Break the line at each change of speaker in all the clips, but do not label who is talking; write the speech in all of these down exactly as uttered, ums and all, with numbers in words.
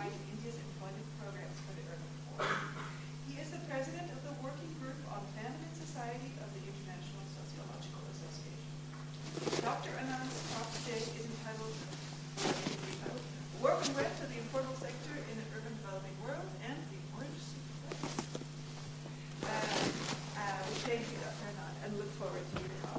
define India's employment programs for the urban poor. He is the president of the Working Group on Famine and Society of the International Sociological Association. Doctor Anand's talk today is entitled Work and Rent of the Informal Sector in an Urban Developing World and the Emergency. Uh, uh, we thank you, Doctor Anand, and look forward to your talk.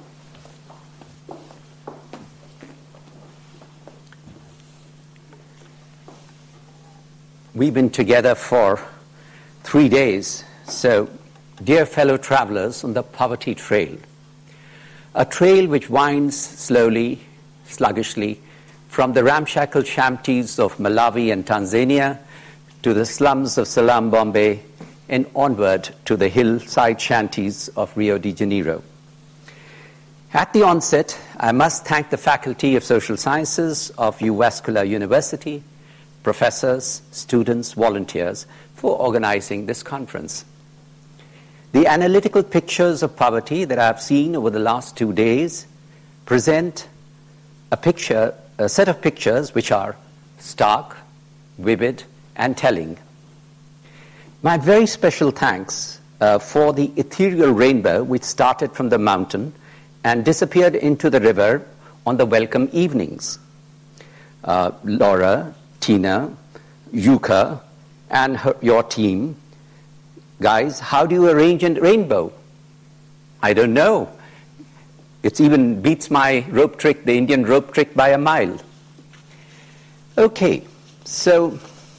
We've been together for three days, so dear fellow travelers on the poverty trail, a trail which winds slowly, sluggishly, from the ramshackle shanties of Malawi and Tanzania to the slums of Salam, Bombay, and onward to the hillside shanties of Rio de Janeiro. At the onset, I must thank the Faculty of Social Sciences of Uvascular University, professors, students, volunteers for organizing this conference. The analytical pictures of poverty that I've seen over the last two days present a picture, a set of pictures which are stark, vivid, and telling. My very special thanks uh, for the ethereal rainbow which started from the mountain and disappeared into the river on the welcome evenings. Uh, Laura, Tina, Yuka, and her, your team. Guys, how do you arrange a rainbow? I don't know. It even beats my rope trick, the Indian rope trick, by a mile. Okay, so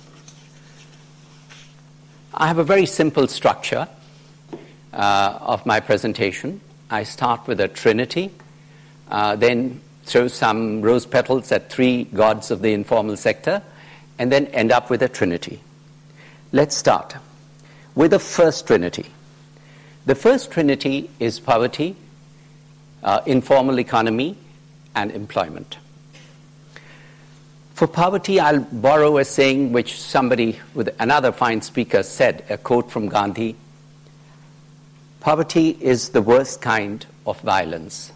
I have a very simple structure uh, of my presentation. I start with a trinity, uh, then throw some rose petals at three gods of the informal sector, and then end up with a trinity. Let's start with the first trinity. The first trinity is poverty, uh, informal economy, and employment. For poverty, I'll borrow a saying which somebody with another fine speaker said, a quote from Gandhi. Poverty is the worst kind of violence.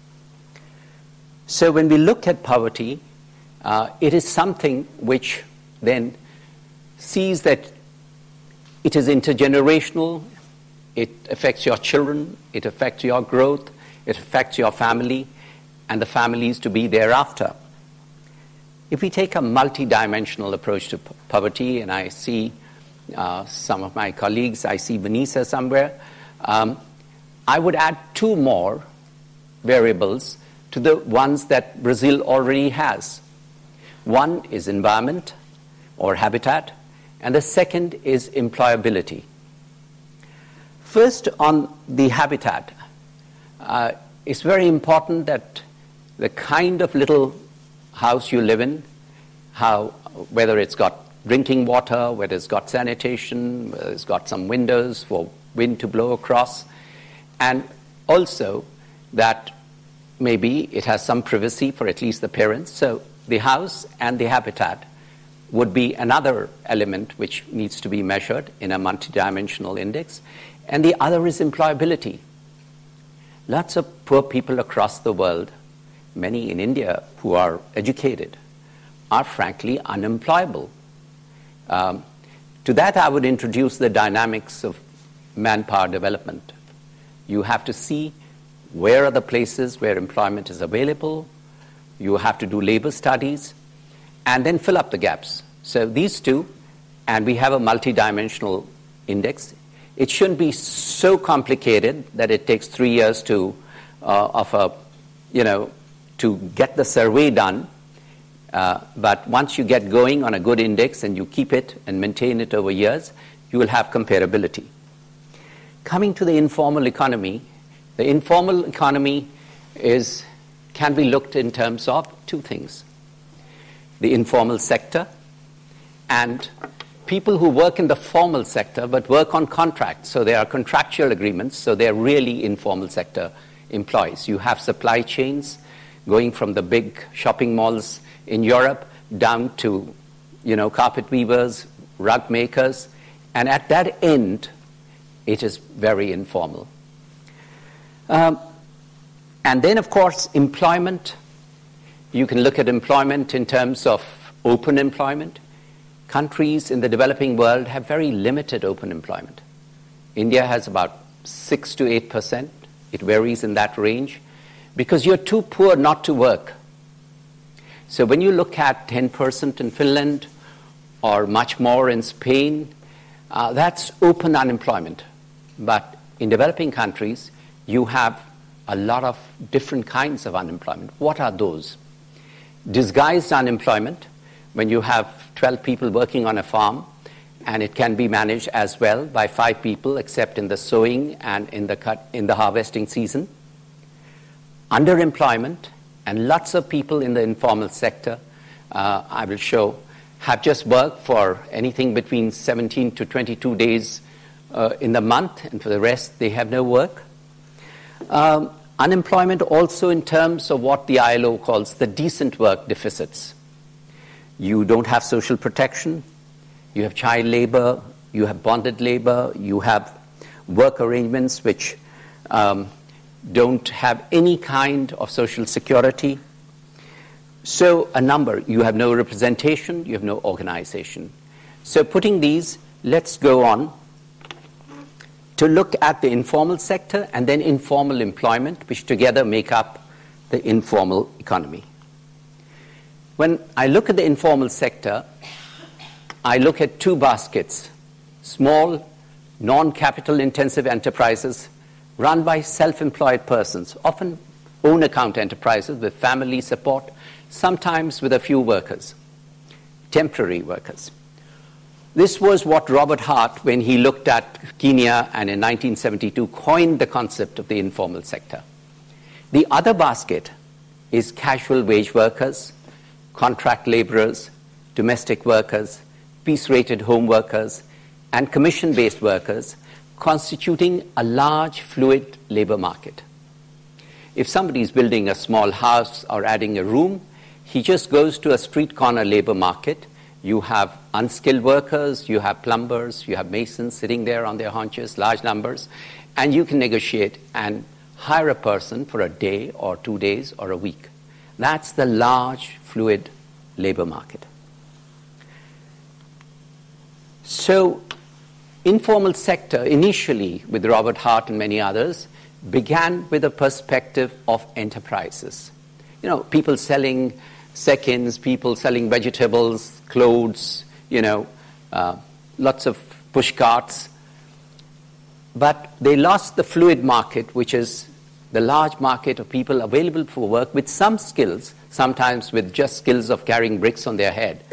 So when we look at poverty, uh, it is something which then sees that it is intergenerational, it affects your children, it affects your growth, it affects your family, and the families to be thereafter. If we take a multidimensional approach to p- poverty, and I see uh, some of my colleagues, I see Vanessa somewhere, um, I would add two more variables to the ones that Brazil already has. One is environment or habitat, and the second is employability. First, on the habitat, uh, it's very important that the kind of little house you live in, how, whether it's got drinking water, whether it's got sanitation, whether it's got some windows for wind to blow across, and also that maybe it has some privacy for at least the parents. So the house and the habitat would be another element which needs to be measured in a multidimensional index. And the other is employability. Lots of poor people across the world, many in India who are educated, are frankly unemployable. Um, to that I would introduce the dynamics of manpower development. You have to see where are the places where employment is available. You have to do labor studies and then fill up the gaps. So these two, and we have a multidimensional index. It shouldn't be so complicated that it takes three years to, uh, of a, you know, to get the survey done. Uh, but once you get going on a good index and you keep it and maintain it over years, you will have comparability. Coming to the informal economy, the informal economy is can be looked in terms of two things. The informal sector and people who work in the formal sector but work on contracts. So there are contractual agreements, so they're really informal sector employees. You have supply chains going from the big shopping malls in Europe down to, you know, carpet weavers, rug makers, and at that end, it is very informal. Um, and then, of course, employment. You can look at employment in terms of open employment, countries in the developing world have very limited open employment. India has about six to eight percent. It varies in that range because you're too poor not to work. So when you look at ten percent in Finland or much more in Spain, uh, that's open unemployment. But in developing countries, you have a lot of different kinds of unemployment. What are those? Disguised unemployment, when you have twelve people working on a farm, and it can be managed as well by five people, except in the sowing and in the cut, in the harvesting season. Underemployment, and lots of people in the informal sector, uh, I will show, have just worked for anything between seventeen to twenty-two days uh, in the month, and for the rest, they have no work. Um, unemployment also in terms of what the I L O calls the decent work deficits. You don't have social protection, you have child labor, you have bonded labor, you have work arrangements which um, don't have any kind of social security. So a number, you have no representation, you have no organization. So putting these, let's go on to look at the informal sector and then informal employment, which together make up the informal economy. When I look at the informal sector, I look at two baskets: small, non-capital intensive enterprises run by self-employed persons, often own account enterprises with family support, sometimes with a few workers, temporary workers. This was what Robert Hart, when he looked at Kenya and in nineteen seventy-two, coined the concept of the informal sector. The other basket is casual wage workers, contract laborers, domestic workers, piece-rated home workers, and commission-based workers, constituting a large fluid labor market. If somebody is building a small house or adding a room, he just goes to a street corner labor market. You have unskilled workers, you have plumbers, you have masons sitting there on their haunches, large numbers, and you can negotiate and hire a person for a day or two days or a week. That's the large fluid labor market. So, informal sector, initially with Robert Hart and many others, began with a perspective of enterprises. You know, people selling seconds, people selling vegetables, clothes, you know, uh, lots of push carts. But they lost the fluid market, which is the large market of people available for work with some skills, sometimes with just skills of carrying bricks on their head.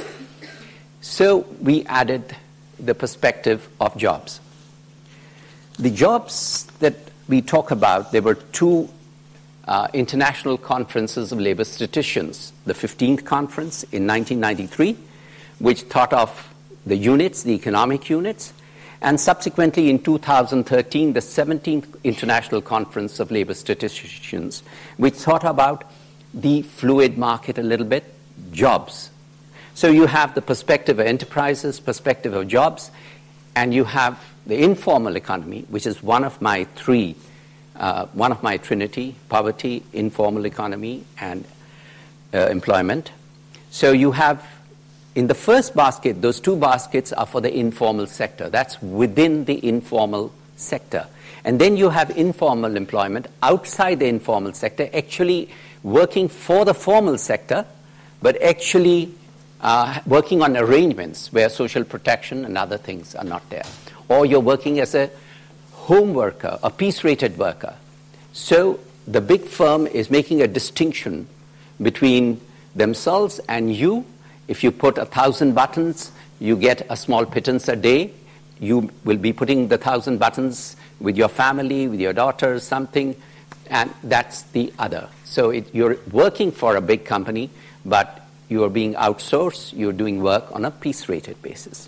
So we added the perspective of jobs. The jobs that we talk about, there were two uh, international conferences of labor statisticians. The fifteenth conference in nineteen ninety-three, which thought of the units, the economic units, and subsequently in two thousand thirteen, the seventeenth International Conference of Labor Statisticians, which thought about the fluid market a little bit, jobs. So you have the perspective of enterprises, perspective of jobs, and you have the informal economy, which is one of my three, uh, one of my trinity: poverty, informal economy, and uh, employment. So you have, in the first basket, those two baskets are for the informal sector. That's within the informal sector. And then you have informal employment outside the informal sector, actually working for the formal sector, but actually uh, working on arrangements where social protection and other things are not there. Or you're working as a home worker, a piece-rated worker. So the big firm is making a distinction between themselves and you. If you put a thousand buttons, you get a small pittance a day. You will be putting the thousand buttons with your family, with your daughters, something, and that's the other. So it, you're working for a big company, but you are being outsourced. You're doing work on a piece-rated basis.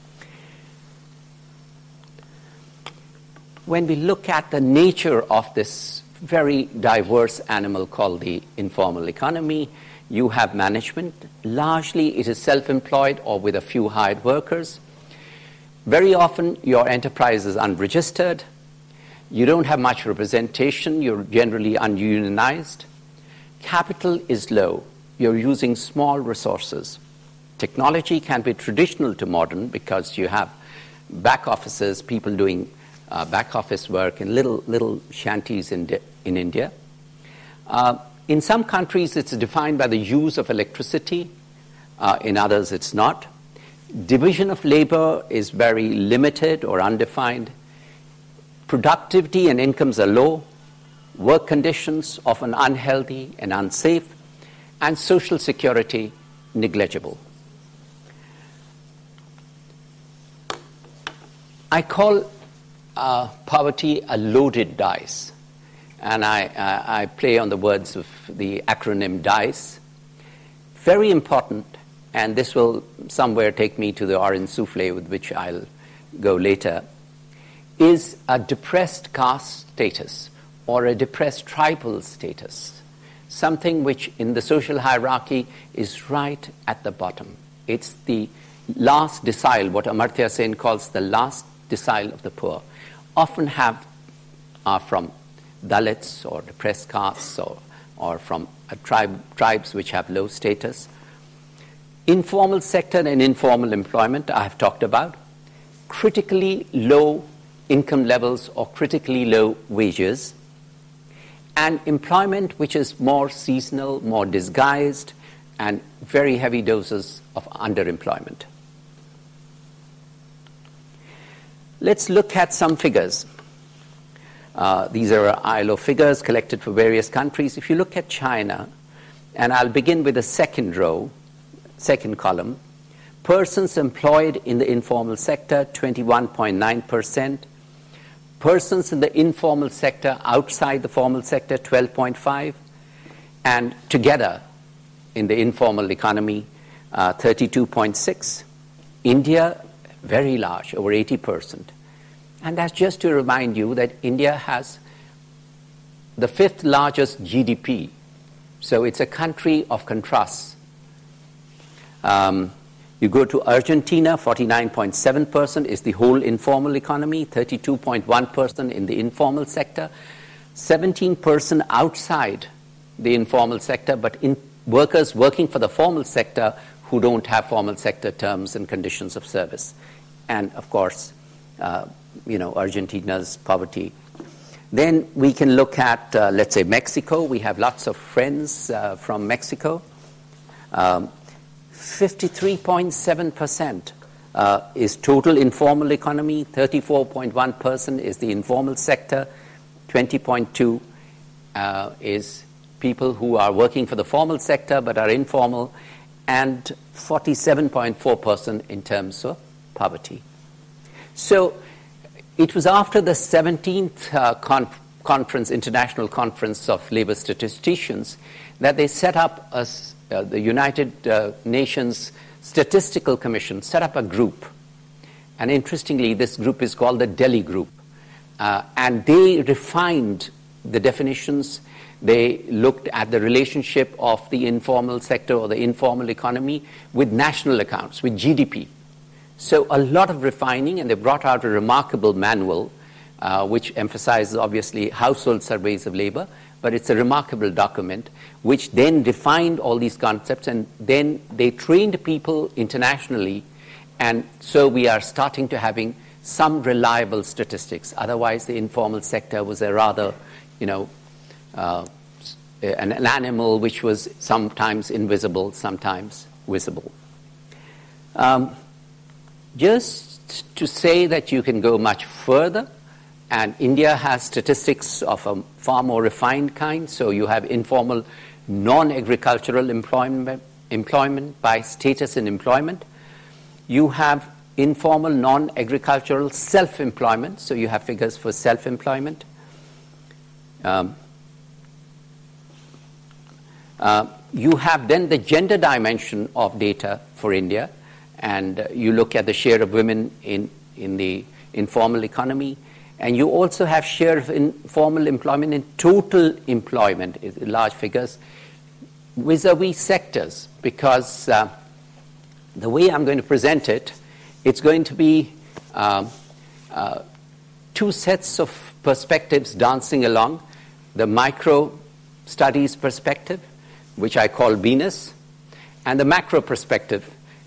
When we look at the nature of this very diverse animal called the informal economy, you have management. Largely it is self-employed or with a few hired workers. Very often your enterprise is unregistered. You don't have much representation. You're generally ununionized. Capital is low. You're using small resources. Technology can be traditional to modern because you have back offices, people doing uh, back office work in little little shanties in, di- in India. Uh, in some countries, it's defined by the use of electricity. Uh, in others, it's not. Division of labor is very limited or undefined. Productivity and incomes are low. Work conditions often unhealthy and unsafe. And social security negligible. I call uh, poverty a loaded dice. And I, I, I play on the words of the acronym DICE. Very important, and this will somewhere take me to the orange souffle with which I'll go later, is a depressed caste status or a depressed tribal status, something which in the social hierarchy is right at the bottom. It's the last decile, what Amartya Sen calls the last decile of the poor, often have are from Dalits or depressed castes or, or from a tribe, tribes which have low status. Informal sector and informal employment I have talked about. Critically low income levels or critically low wages. And employment which is more seasonal, more disguised, and very heavy doses of underemployment. Let's look at some figures. Uh, these are I L O figures collected for various countries. If you look at China, and I'll begin with the second row, second column, persons employed in the informal sector, twenty-one point nine percent. Persons in the informal sector outside the formal sector, twelve point five. And together in the informal economy, uh, thirty-two point six. India, very large, over eighty percent. And that's just to remind you that India has the fifth largest G D P. So it's a country of contrasts. Um, you go to Argentina, forty-nine point seven percent is the whole informal economy, thirty-two point one percent in the informal sector, seventeen percent outside the informal sector, but in workers working for the formal sector who don't have formal sector terms and conditions of service. And, of course, uh, you know, Argentina's poverty. Then we can look at, uh, let's say, Mexico. We have lots of friends uh, from Mexico. Um, fifty-three point seven percent uh, is total informal economy, thirty-four point one percent is the informal sector, twenty point two uh, is people who are working for the formal sector but are informal, and forty-seven point four percent in terms of poverty. So it was after the seventeenth uh, conf- conference, International Conference of Labor Statisticians, that they set up, a, uh, the United uh, Nations Statistical Commission set up a group. And interestingly, this group is called the Delhi Group. Uh, and they refined the definitions. They looked at the relationship of the informal sector or the informal economy with national accounts, with G D P. So a lot of refining, and they brought out a remarkable manual uh, which emphasizes, obviously, household surveys of labor, but it's a remarkable document which then defined all these concepts, and then they trained people internationally, and so we are starting to having some reliable statistics. Otherwise, the informal sector was a rather, you know, uh, an, an animal which was sometimes invisible, sometimes visible. Um, Just to say that you can go much further, and India has statistics of a far more refined kind, so you have informal non-agricultural employment, employment by status in employment. You have informal non-agricultural self-employment, so you have figures for self-employment. Um, uh, you have then the gender dimension of data for India, and uh, you look at the share of women in, in the informal economy, and you also have share of informal employment in total employment, large figures, vis-a-vis sectors, because uh, the way I'm going to present it, it's going to be um, uh, two sets of perspectives dancing along, the micro studies perspective, which I call Venus, and the macro perspective,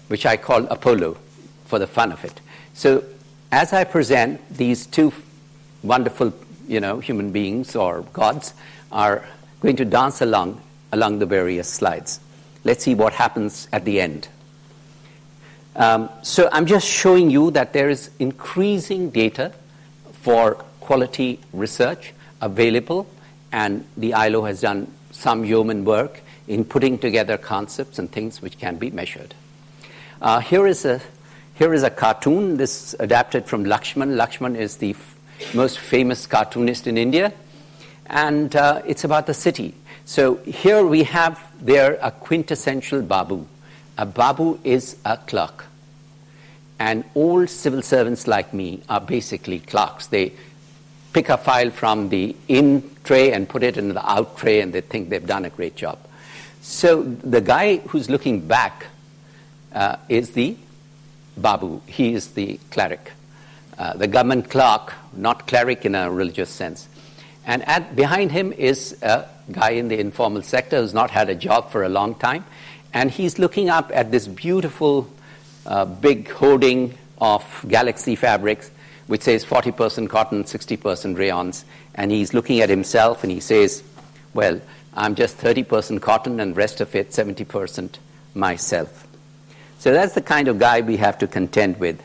which I call Apollo for the fun of it. So as I present, these two wonderful, you know, human beings or gods are going to dance along along the various slides. Let's see what happens at the end. Um, so I'm just showing you that there is increasing data for quality research available, and the I L O has done some yeoman work in putting together concepts and things which can be measured. Uh, here is a here is a cartoon. This adapted from Lakshman. Lakshman is the f- most famous cartoonist in India, and uh, it's about the city. So here we have there a quintessential Babu. A Babu is a clerk, and all civil servants like me are basically clerks. They pick a file from the in tray and put it in the out tray, and they think they've done a great job. So the guy who's looking back uh, is the Babu. He is the cleric, uh, the government clerk, not cleric in a religious sense. And at, behind him is a guy in the informal sector who's not had a job for a long time, and he's looking up at this beautiful uh, big hoarding of Galaxy Fabrics, which says forty percent cotton, sixty percent rayons, and he's looking at himself and he says, well, I'm just thirty percent cotton and rest of it seventy percent myself. So that's the kind of guy we have to contend with.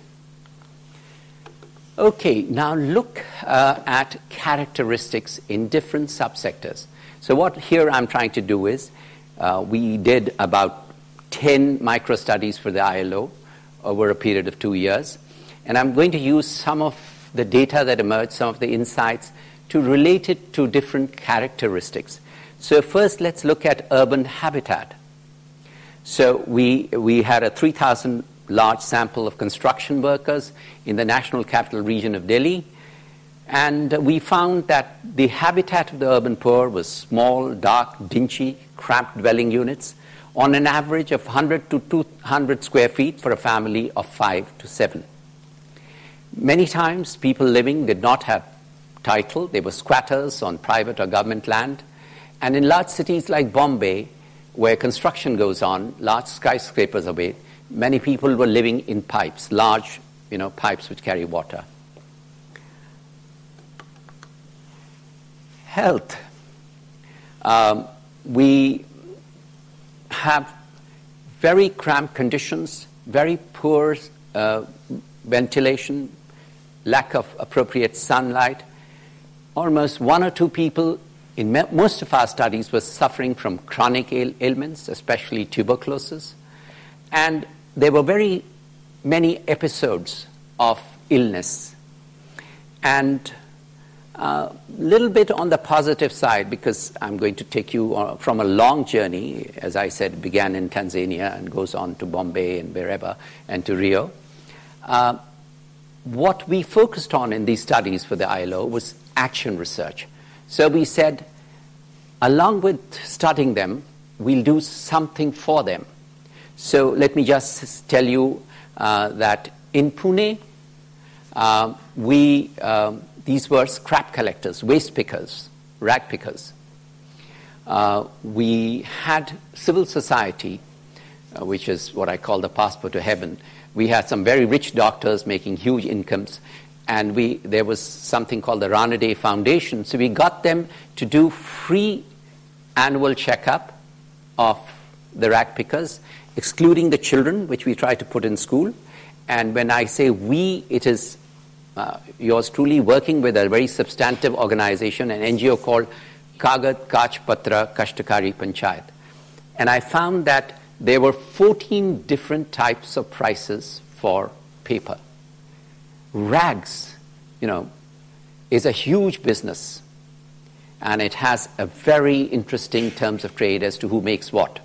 Okay, now look uh, at characteristics in different subsectors. So what here I'm trying to do is, uh, we did about ten micro-studies for the I L O over a period of two years. And I'm going to use some of the data that emerged, some of the insights, to relate it to different characteristics. So first, let's look at urban habitat. So we, we had a three thousand large sample of construction workers in the National Capital Region of Delhi. And we found that the habitat of the urban poor was small, dark, dingy, cramped dwelling units on an average of one hundred to two hundred square feet for a family of five to seven. Many times, people living did not have title. They were squatters on private or government land. And in large cities like Bombay, where construction goes on, large skyscrapers are made, many people were living in pipes, large, you know, pipes which carry water. Health. Um, we have very cramped conditions, very poor uh, ventilation, lack of appropriate sunlight. Almost one or two people in me- most of our studies were suffering from chronic ail- ailments, especially tuberculosis. And there were very many episodes of illness. And a little bit on the positive side, because I'm going to take you uh, from a long journey. As I said, it began in Tanzania and goes on to Bombay and wherever, and to Rio. Uh, what we focused on in these studies for the I L O was action research. So we said, along with studying them, we'll do something for them. So let me just tell you uh, that in Pune, uh, we um, these were scrap collectors, waste pickers, rag pickers. Uh, we had civil society, uh, which is what I call the passport to heaven. We had some very rich doctors making huge incomes, and we there was something called the Ranade Foundation. So we got them to do free annual checkup of the rag pickers, excluding the children, which we try to put in school. And when I say we, it is uh, yours truly working with a very substantive organization, an N G O called Kagad Kach Patra Kashtakari Panchayat. And I found that there were fourteen different types of prices for paper. Rags, you know, is a huge business, and it has a very interesting terms of trade as to who makes what.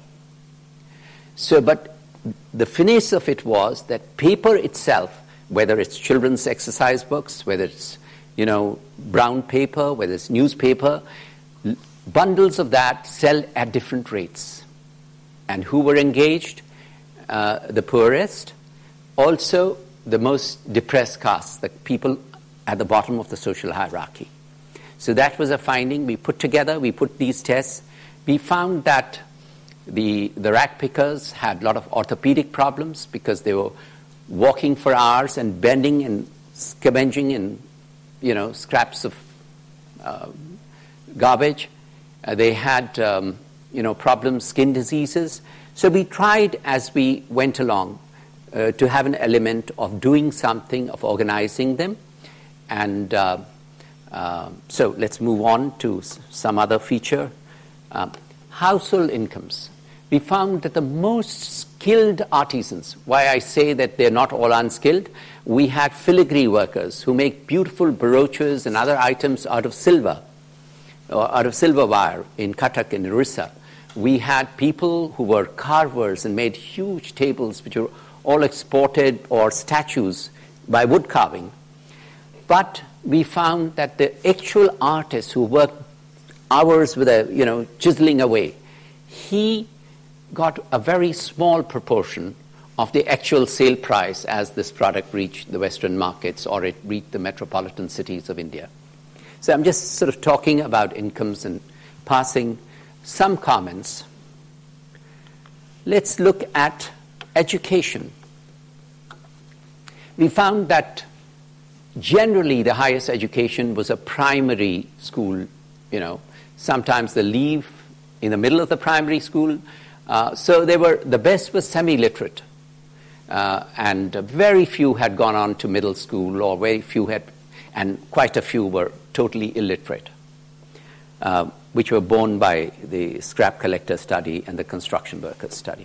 So, but the finesse of it was that paper itself, whether it's children's exercise books, whether it's, you know, brown paper, whether it's newspaper, bundles of that sell at different rates. And who were engaged? Uh, the poorest, also the most depressed castes, the people at the bottom of the social hierarchy. So that was a finding we put together. We put these tests. We found that The, the rag pickers had a lot of orthopedic problems because they were walking for hours and bending and scavenging in, you know, scraps of uh, garbage. Uh, they had, um, you know, problems, skin diseases. So we tried as we went along uh, to have an element of doing something, of organizing them. And uh, uh, so let's move on to s- some other feature. Um, household incomes. We found that the most skilled artisans, why I say that they're not all unskilled, we had filigree workers who make beautiful brooches and other items out of silver, or out of silver wire in Cuttack and Orissa. We had people who were carvers and made huge tables which were all exported, or statues by wood carving. But we found that the actual artist who worked hours with a, you know, chiseling away, he got a very small proportion of the actual sale price as this product reached the Western markets or it reached the metropolitan cities of India. So I'm just sort of talking about incomes and passing some comments. Let's look at education. We found that generally the highest education was a primary school, you know. Sometimes they leave in the middle of the primary school. Uh, so they were, the best was semi-literate. Uh, and uh, very few had gone on to middle school, or very few had, and quite a few were totally illiterate, uh, which were borne by the scrap collector study and the construction worker study.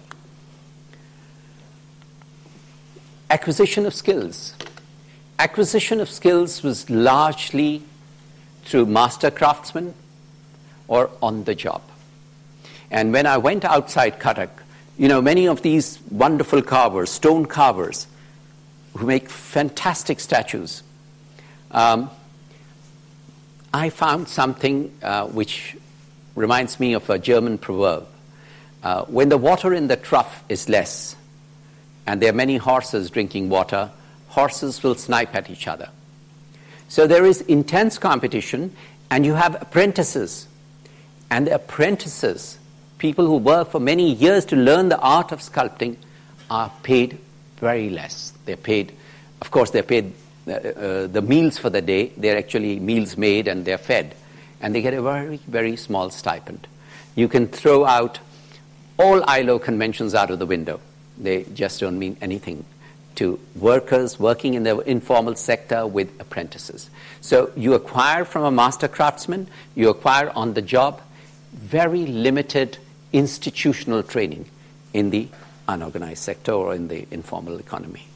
Acquisition of skills. Acquisition of skills was largely through master craftsmen or on the job. And when I went outside Cuttack, you know, many of these wonderful carvers, stone carvers, who make fantastic statues, um, I found something uh, which reminds me of a German proverb. Uh, when the water in the trough is less, and there are many horses drinking water, horses will snipe at each other. So there is intense competition, and you have apprentices. And the apprentices, people who work for many years to learn the art of sculpting, are paid very less. They're paid, of course, they're paid uh, uh, the meals for the day. They're actually meals made and they're fed. And they get a very, very small stipend. You can throw out all I L O conventions out of the window. They just don't mean anything to workers working in the informal sector with apprentices. So you acquire from a master craftsman, you acquire on the job, very limited institutional training in the unorganized sector or in the informal economy.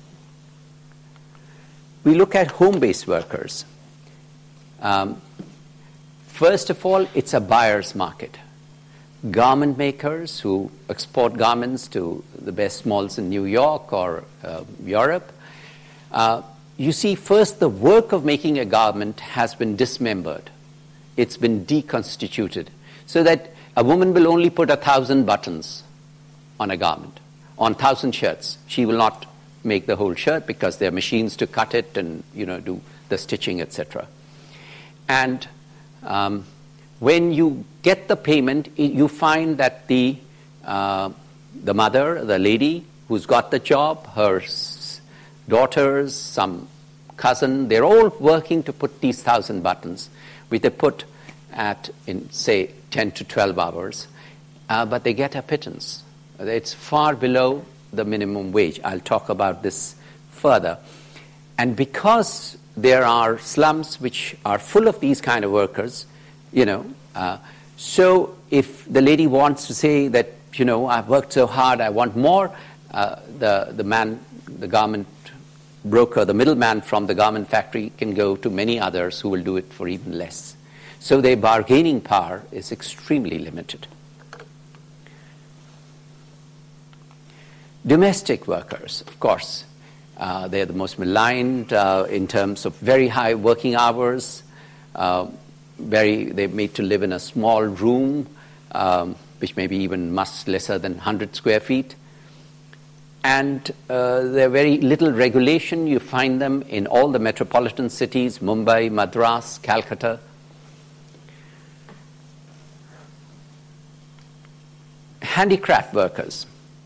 We look at home-based workers. Um, first of all, it's a buyer's market. Garment makers who export garments to the best malls in New York or uh, Europe. Uh, you see, first, the work of making a garment has been dismembered. It's been deconstituted, so that a woman will only put a thousand buttons on a garment, on thousand shirts. She will not make the whole shirt because there are machines to cut it and, you know, do the stitching, et cetera. And um, when you get the payment, you find that the uh, the mother, the lady who's got the job, her s- daughters, some cousin, they're all working to put these thousand buttons, which they put at, in say, ten to twelve hours, uh, but they get a pittance. It's far below the minimum wage. I'll talk about this further. And because there are slums which are full of these kind of workers, you know, uh, so if the lady wants to say that, you know, I've worked so hard, I want more, uh, the, the man, the garment broker, the middleman from the garment factory can go to many others who will do it for even less. So their bargaining power is extremely limited. Domestic workers, of course, uh, they're the most maligned uh, in terms of very high working hours. Uh, very, they're made to live in a small room, um, which may be even much lesser than one hundred square feet. And uh, there's very little regulation. You find them in all the metropolitan cities, Mumbai, Madras, Calcutta. handicraft workers.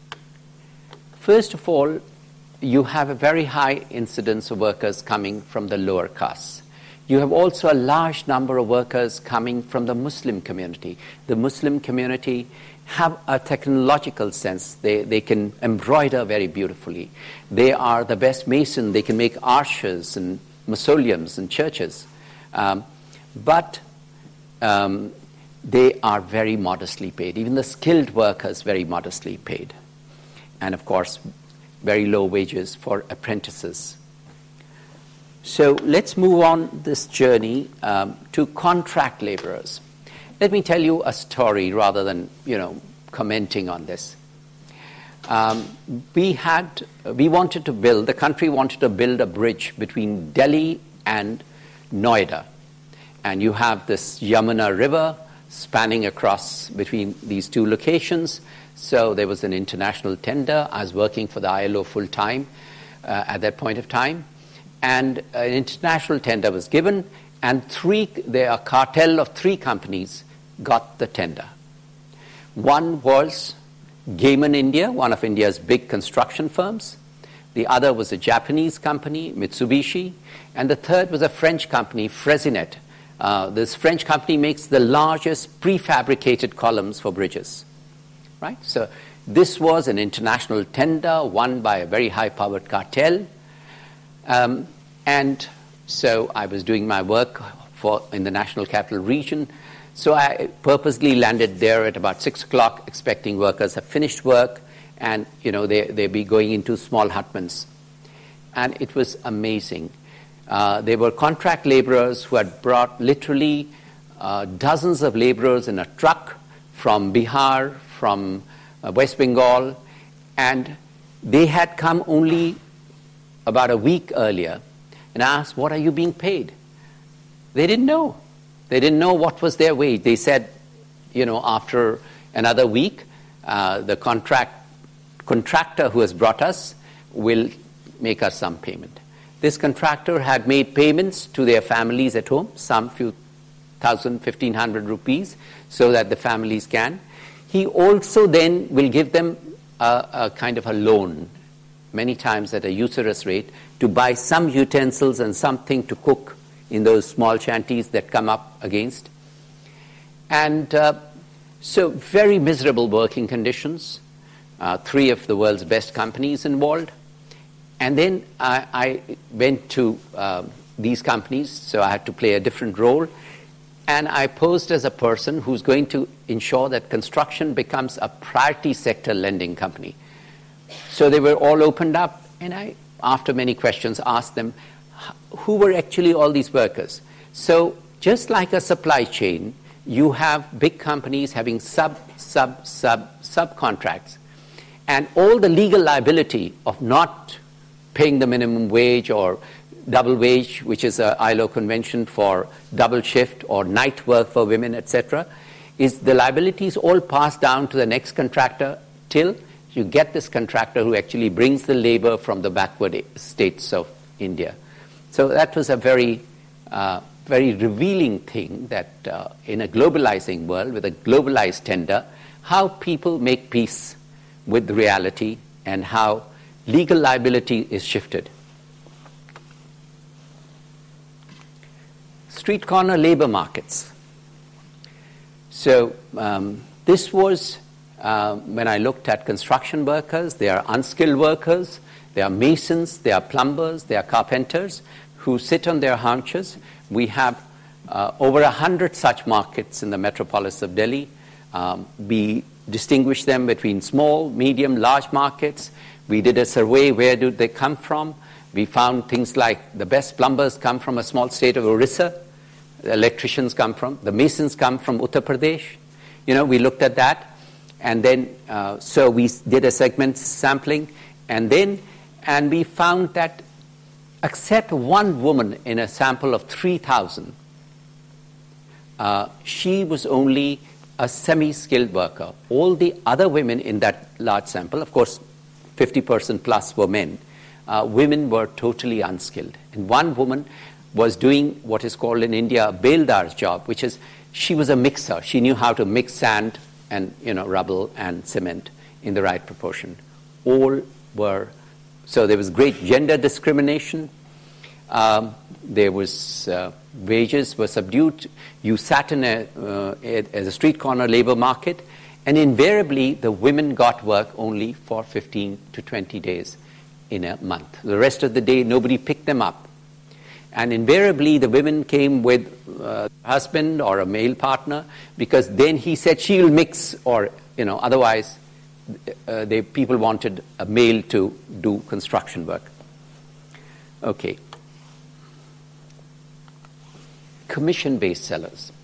First of all, you have a very high incidence of workers coming from the lower castes. You have also a large number of workers coming from the Muslim community. The Muslim community have a technological sense. They, they can embroider very beautifully. They are the best mason. They can make arches and mausoleums and churches. Um, but um, they are very modestly paid. Even the skilled workers very modestly paid. And of course, very low wages for apprentices. So let's move on this journey um, to contract laborers. Let me tell you a story rather than, you know, commenting on this. Um, we had, we wanted to build, the country wanted to build a bridge between Delhi and Noida. And you have this Yamuna River spanning across between these two locations. So there was an international tender. I was working for the I L O full time uh, at that point of time. And an international tender was given, and three, there are a cartel of three companies got the tender. One was Gaiman India, one of India's big construction firms. The other was a Japanese company, Mitsubishi. And the third was a French company, Fresinet. Uh, this French company makes the largest prefabricated columns for bridges. Right? So this was an international tender won by a very high-powered cartel. Um, and so I was doing my work for in the National Capital Region. So I purposely landed there at about six o'clock, expecting workers have finished work, and you know they they'd be going into small hutments. And it was amazing. Uh, they were contract laborers who had brought literally uh, dozens of laborers in a truck from Bihar, from uh, West Bengal, and they had come only about a week earlier, and I asked, what are you being paid? They didn't know. They didn't know what was their wage. They said, you know, after another week, uh, the contract contractor who has brought us will make us some payment. This contractor had made payments to their families at home, some few thousand, fifteen hundred rupees, so that the families can. He also then will give them a, a kind of a loan, many times at a usurious rate, to buy some utensils and something to cook in those small shanties that come up against. And uh, so very miserable working conditions, uh, three of the world's best companies involved. And then I, I went to uh, these companies, so I had to play a different role. And I posed as a person who's going to ensure that construction becomes a priority sector lending company. So they were all opened up, and I, after many questions, asked them, who were actually all these workers? So just like a supply chain, you have big companies having sub, sub, sub, subcontracts. And all the legal liability of not paying the minimum wage or double wage, which is a I L O convention for double shift or night work for women, et cetera, is the liabilities all passed down to the next contractor till you get this contractor who actually brings the labor from the backward states of India. So that was a very, uh, very revealing thing that uh, in a globalizing world with a globalized tender, how people make peace with reality and how legal liability is shifted. Street corner labor markets. So um, this was uh, when I looked at construction workers. They are unskilled workers. They are masons. They are plumbers. They are carpenters who sit on their haunches. We have uh, over a hundred such markets in the metropolis of Delhi. Um, we distinguish them between small, medium, large markets. We did a survey, where do they come from? We found things like the best plumbers come from a small state of Orissa. The electricians come from, the masons come from Uttar Pradesh. You know, we looked at that. And then, uh, so we did a segment sampling. And then, and we found that except one woman in a sample of three thousand, uh, she was only a semi-skilled worker. All the other women in that large sample, of course, fifty percent plus were men, uh, women were totally unskilled. And one woman was doing what is called in India a beldar's job, which is she was a mixer. She knew how to mix sand and, you know, rubble and cement in the right proportion. All were, so there was great gender discrimination. Um, there was, uh, wages were subdued. You sat in a, uh, as a street corner labor market, and invariably the women got work only for fifteen to twenty days in a month. The rest of the day, nobody picked them up. And invariably, the women came with a husband or a male partner, because then he said she'll mix, or, you know, otherwise uh, they, people wanted a male to do construction work. Okay. Commission-based sellers.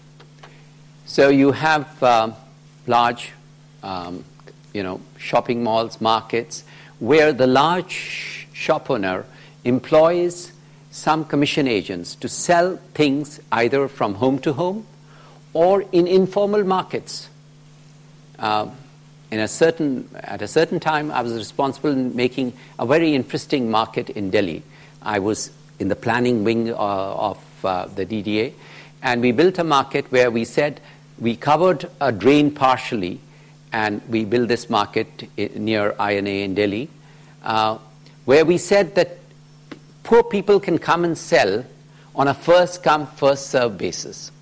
So you have uh, large, um, you know, shopping malls, markets, where the large shop owner employs some commission agents to sell things either from home to home or in informal markets. Uh, in a certain, at a certain time, I was responsible in making a very interesting market in Delhi. I was in the planning wing uh, of uh, the D D A, and we built a market where we said we covered a drain partially, and we built this market near I N A in Delhi, uh, where we said that poor people can come and sell on a first-come, first-served basis.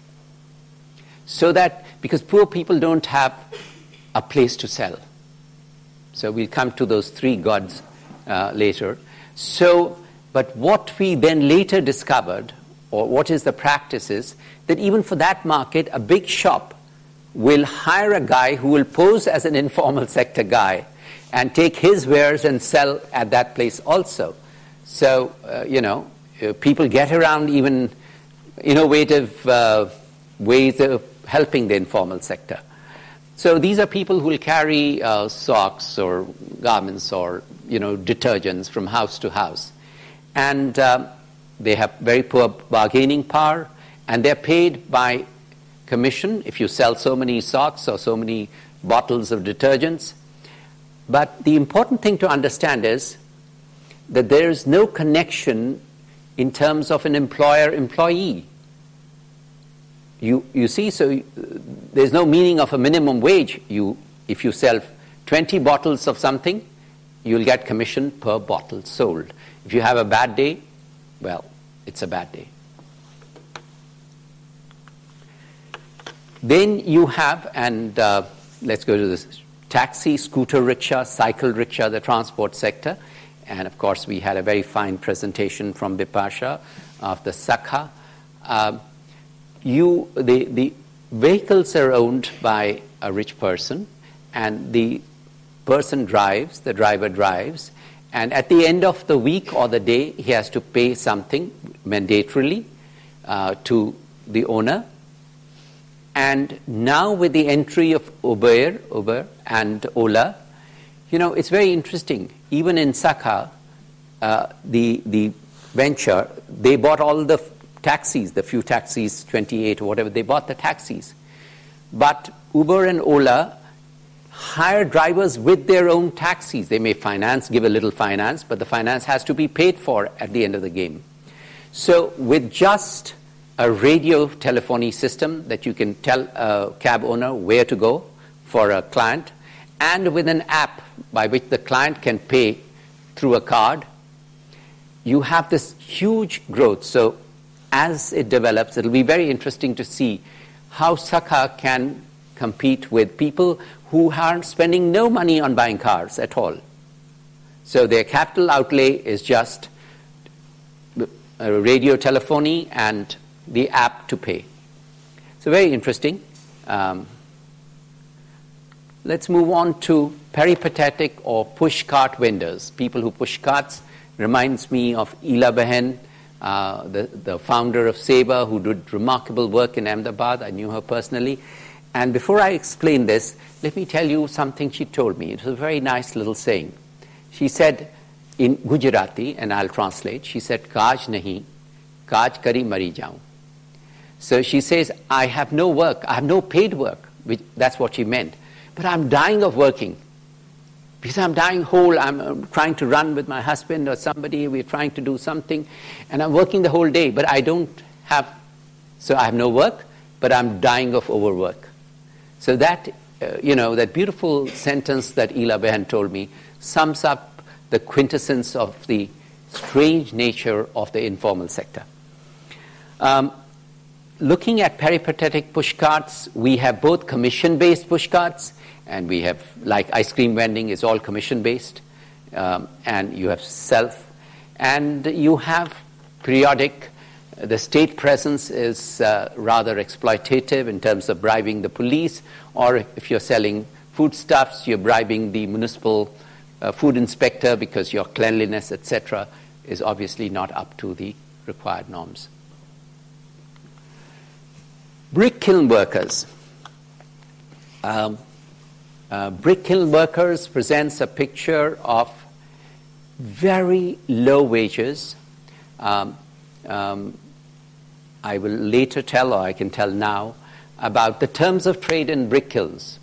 So that, because poor people don't have a place to sell. So we'll come to those three gods uh, later. So, but what we then later discovered, or what is the practice, is that even for that market, a big shop will hire a guy who will pose as an informal sector guy and take his wares and sell at that place also. So, uh, you know, uh, people get around even innovative uh, ways of helping the informal sector. So these are people who will carry uh, socks or garments or, you know, detergents from house to house. And uh, they have very poor bargaining power, and they're paid by commission if you sell so many socks or so many bottles of detergents. But the important thing to understand is that there is no connection in terms of an employer-employee. You, you see, so uh, there's no meaning of a minimum wage. You, if you sell twenty bottles of something, you'll get commission per bottle sold. If you have a bad day, well, it's a bad day. Then you have, and uh, let's go to this, taxi, scooter rickshaw, cycle rickshaw, the transport sector. And of course, we had a very fine presentation from Bipasha of the Sakha. Uh, you, the, the vehicles are owned by a rich person, and the person drives, the driver drives, and at the end of the week or the day, he has to pay something mandatorily uh, to the owner. And now with the entry of Uber, Uber and Ola, you know, it's very interesting. Even in Sakha, uh, the the venture, they bought all the f- taxis, the few taxis, twenty-eight or whatever, they bought the taxis. But Uber and Ola hire drivers with their own taxis. They may finance, give a little finance, but the finance has to be paid for at the end of the game. So with just a radio telephony system that you can tell a cab owner where to go for a client, and with an app by which the client can pay through a card, you have this huge growth. So as it develops, it'll be very interesting to see how Sakha can compete with people who are spending no money on buying cars at all. So their capital outlay is just radio telephony and the app to pay. So very interesting. Um, let's move on to peripatetic or push cart vendors. People who push carts reminds me of Ila Behen, uh, the, the founder of Seva, who did remarkable work in Ahmedabad. I knew her personally. And before I explain this, let me tell you something she told me. It was a very nice little saying. She said in Gujarati, and I'll translate, she said, "Kaj nahi, kaj kari mari jaun." So she says, I have no work, I have no paid work, which, that's what she meant. But I'm dying of working. Because I'm dying whole, I'm uh, trying to run with my husband or somebody, we're trying to do something, and I'm working the whole day, but I don't have, so I have no work, but I'm dying of overwork. So that, uh, you know, that beautiful sentence that Ela Behan told me sums up the quintessence of the strange nature of the informal sector. Um, looking at peripatetic pushcarts, we have both commission-based pushcarts, and we have, like ice cream vending is all commission-based, um, and you have self, and you have periodic. The state presence is uh, rather exploitative in terms of bribing the police, or if you're selling foodstuffs, you're bribing the municipal uh, food inspector because your cleanliness, et cetera, is obviously not up to the required norms. Brick kiln workers. Um, uh, brick kiln workers presents a picture of very low wages. Um, um, I will later tell, or I can tell now, about the terms of trade in brick kilns.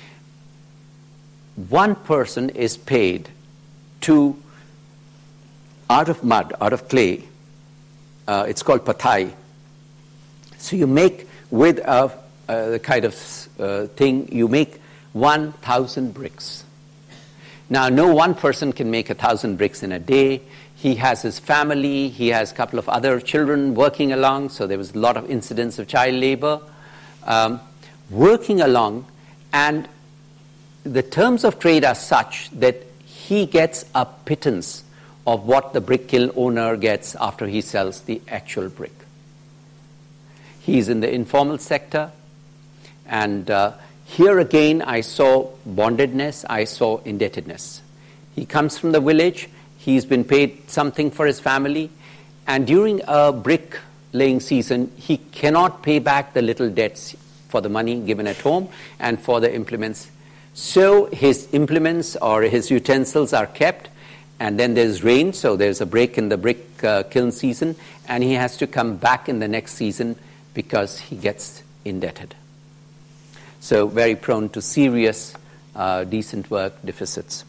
One person is paid to, out of mud, out of clay, uh, it's called patai. So you make, with a, a kind of uh, thing, you make one thousand bricks. Now, no one person can make a thousand bricks in a day. He has his family, he has a couple of other children working along, so there was a lot of incidents of child labor. Um, working along, and the terms of trade are such that he gets a pittance of what the brick kiln owner gets after he sells the actual brick. He's in the informal sector, and uh, here again I saw bondedness, I saw indebtedness. He comes from the village, he's been paid something for his family, and during a brick laying season, he cannot pay back the little debts for the money given at home and for the implements. So his implements or his utensils are kept, and then there's rain, so there's a break in the brick uh, kiln season, and he has to come back in the next season because he gets indebted. So very prone to serious uh, decent work deficits.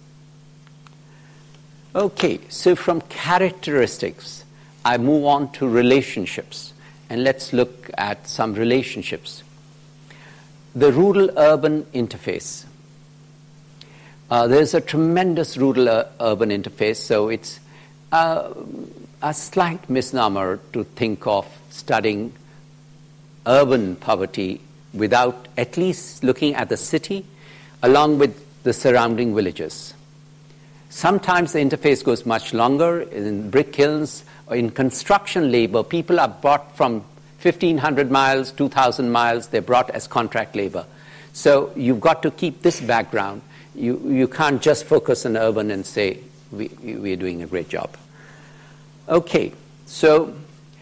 Okay, so from characteristics, I move on to relationships, and let's look at some relationships. The rural-urban interface. Uh, there's a tremendous rural-urban interface, so it's uh, a slight misnomer to think of studying urban poverty without at least looking at the city along with the surrounding villages. Sometimes the interface goes much longer. In brick kilns or in construction labor, people are brought from fifteen hundred miles, two thousand miles, they're brought as contract labor. So you've got to keep this background. You, you can't just focus on urban and say, we, we're doing a great job. Okay, so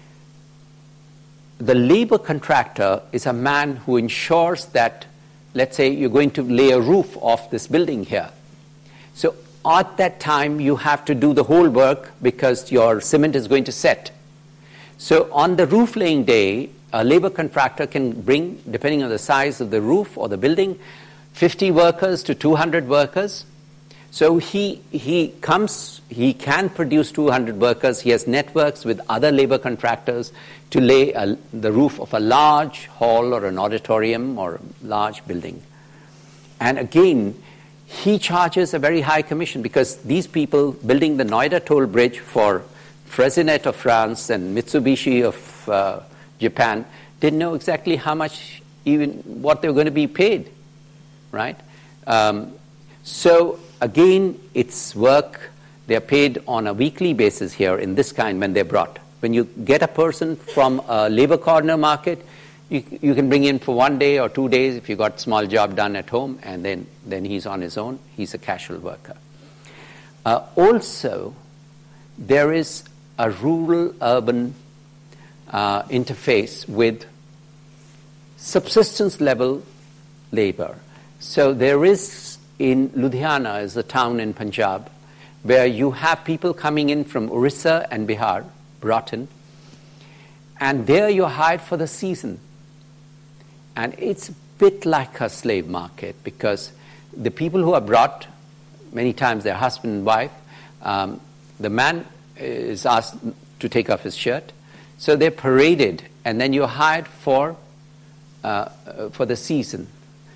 the labor contractor is a man who ensures that, let's say you're going to lay a roof off this building here. So at that time, you have to do the whole work because your cement is going to set. So on the roof laying day, a labor contractor can bring, depending on the size of the roof or the building, fifty workers to two hundred workers. So he, he comes, he can produce two hundred workers. He has networks with other labor contractors to lay a, the roof of a large hall or an auditorium or a large building. And again, he charges a very high commission because these people building the Noida Toll Bridge for Freyssinet of France and Mitsubishi of uh, Japan didn't know exactly how much, even what they were going to be paid, right? Um, so again, it's work. They're paid on a weekly basis here in this kind when they're brought. When you get a person from a labor corner market, you, you can bring in for one day or two days if you got small job done at home, and then, then he's on his own. He's a casual worker. Uh, also, there is a rural-urban uh, interface with subsistence-level labor. So there is, in Ludhiana, is a town in Punjab, where you have people coming in from Orissa and Bihar, brought in, and there you're hired for the season. And it's a bit like a slave market because the people who are brought, many times their husband and wife, um, the man is asked to take off his shirt, so they're paraded, and then you're hired for uh, for the season.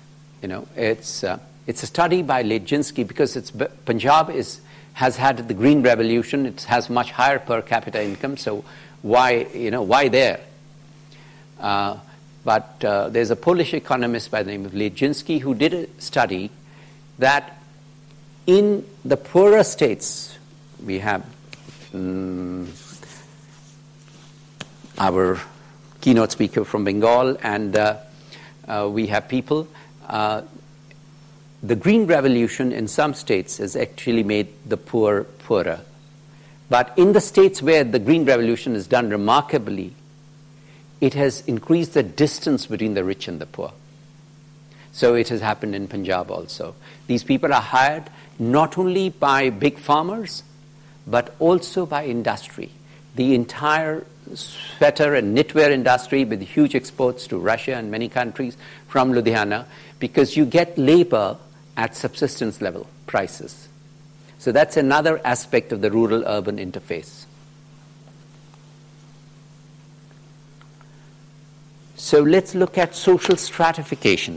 You know, it's uh, it's a study by Ledzinski because it's Punjab is has had the Green Revolution. It has much higher per capita income. So why you know why there? Uh, but uh, there's a Polish economist by the name of Ledzinski who did a study that in the poorer states we have um, our keynote speaker from Bengal, and uh, uh, we have people. Uh, the Green Revolution in some states has actually made the poor poorer. But in the states where the Green Revolution is done remarkably, it has increased the distance between the rich and the poor. So it has happened in Punjab also. These people are hired not only by big farmers, but also by industry. The entire sweater and knitwear industry with huge exports to Russia and many countries from Ludhiana, because you get labor at subsistence level prices. So that's another aspect of the rural-urban interface. So let's look at social stratification.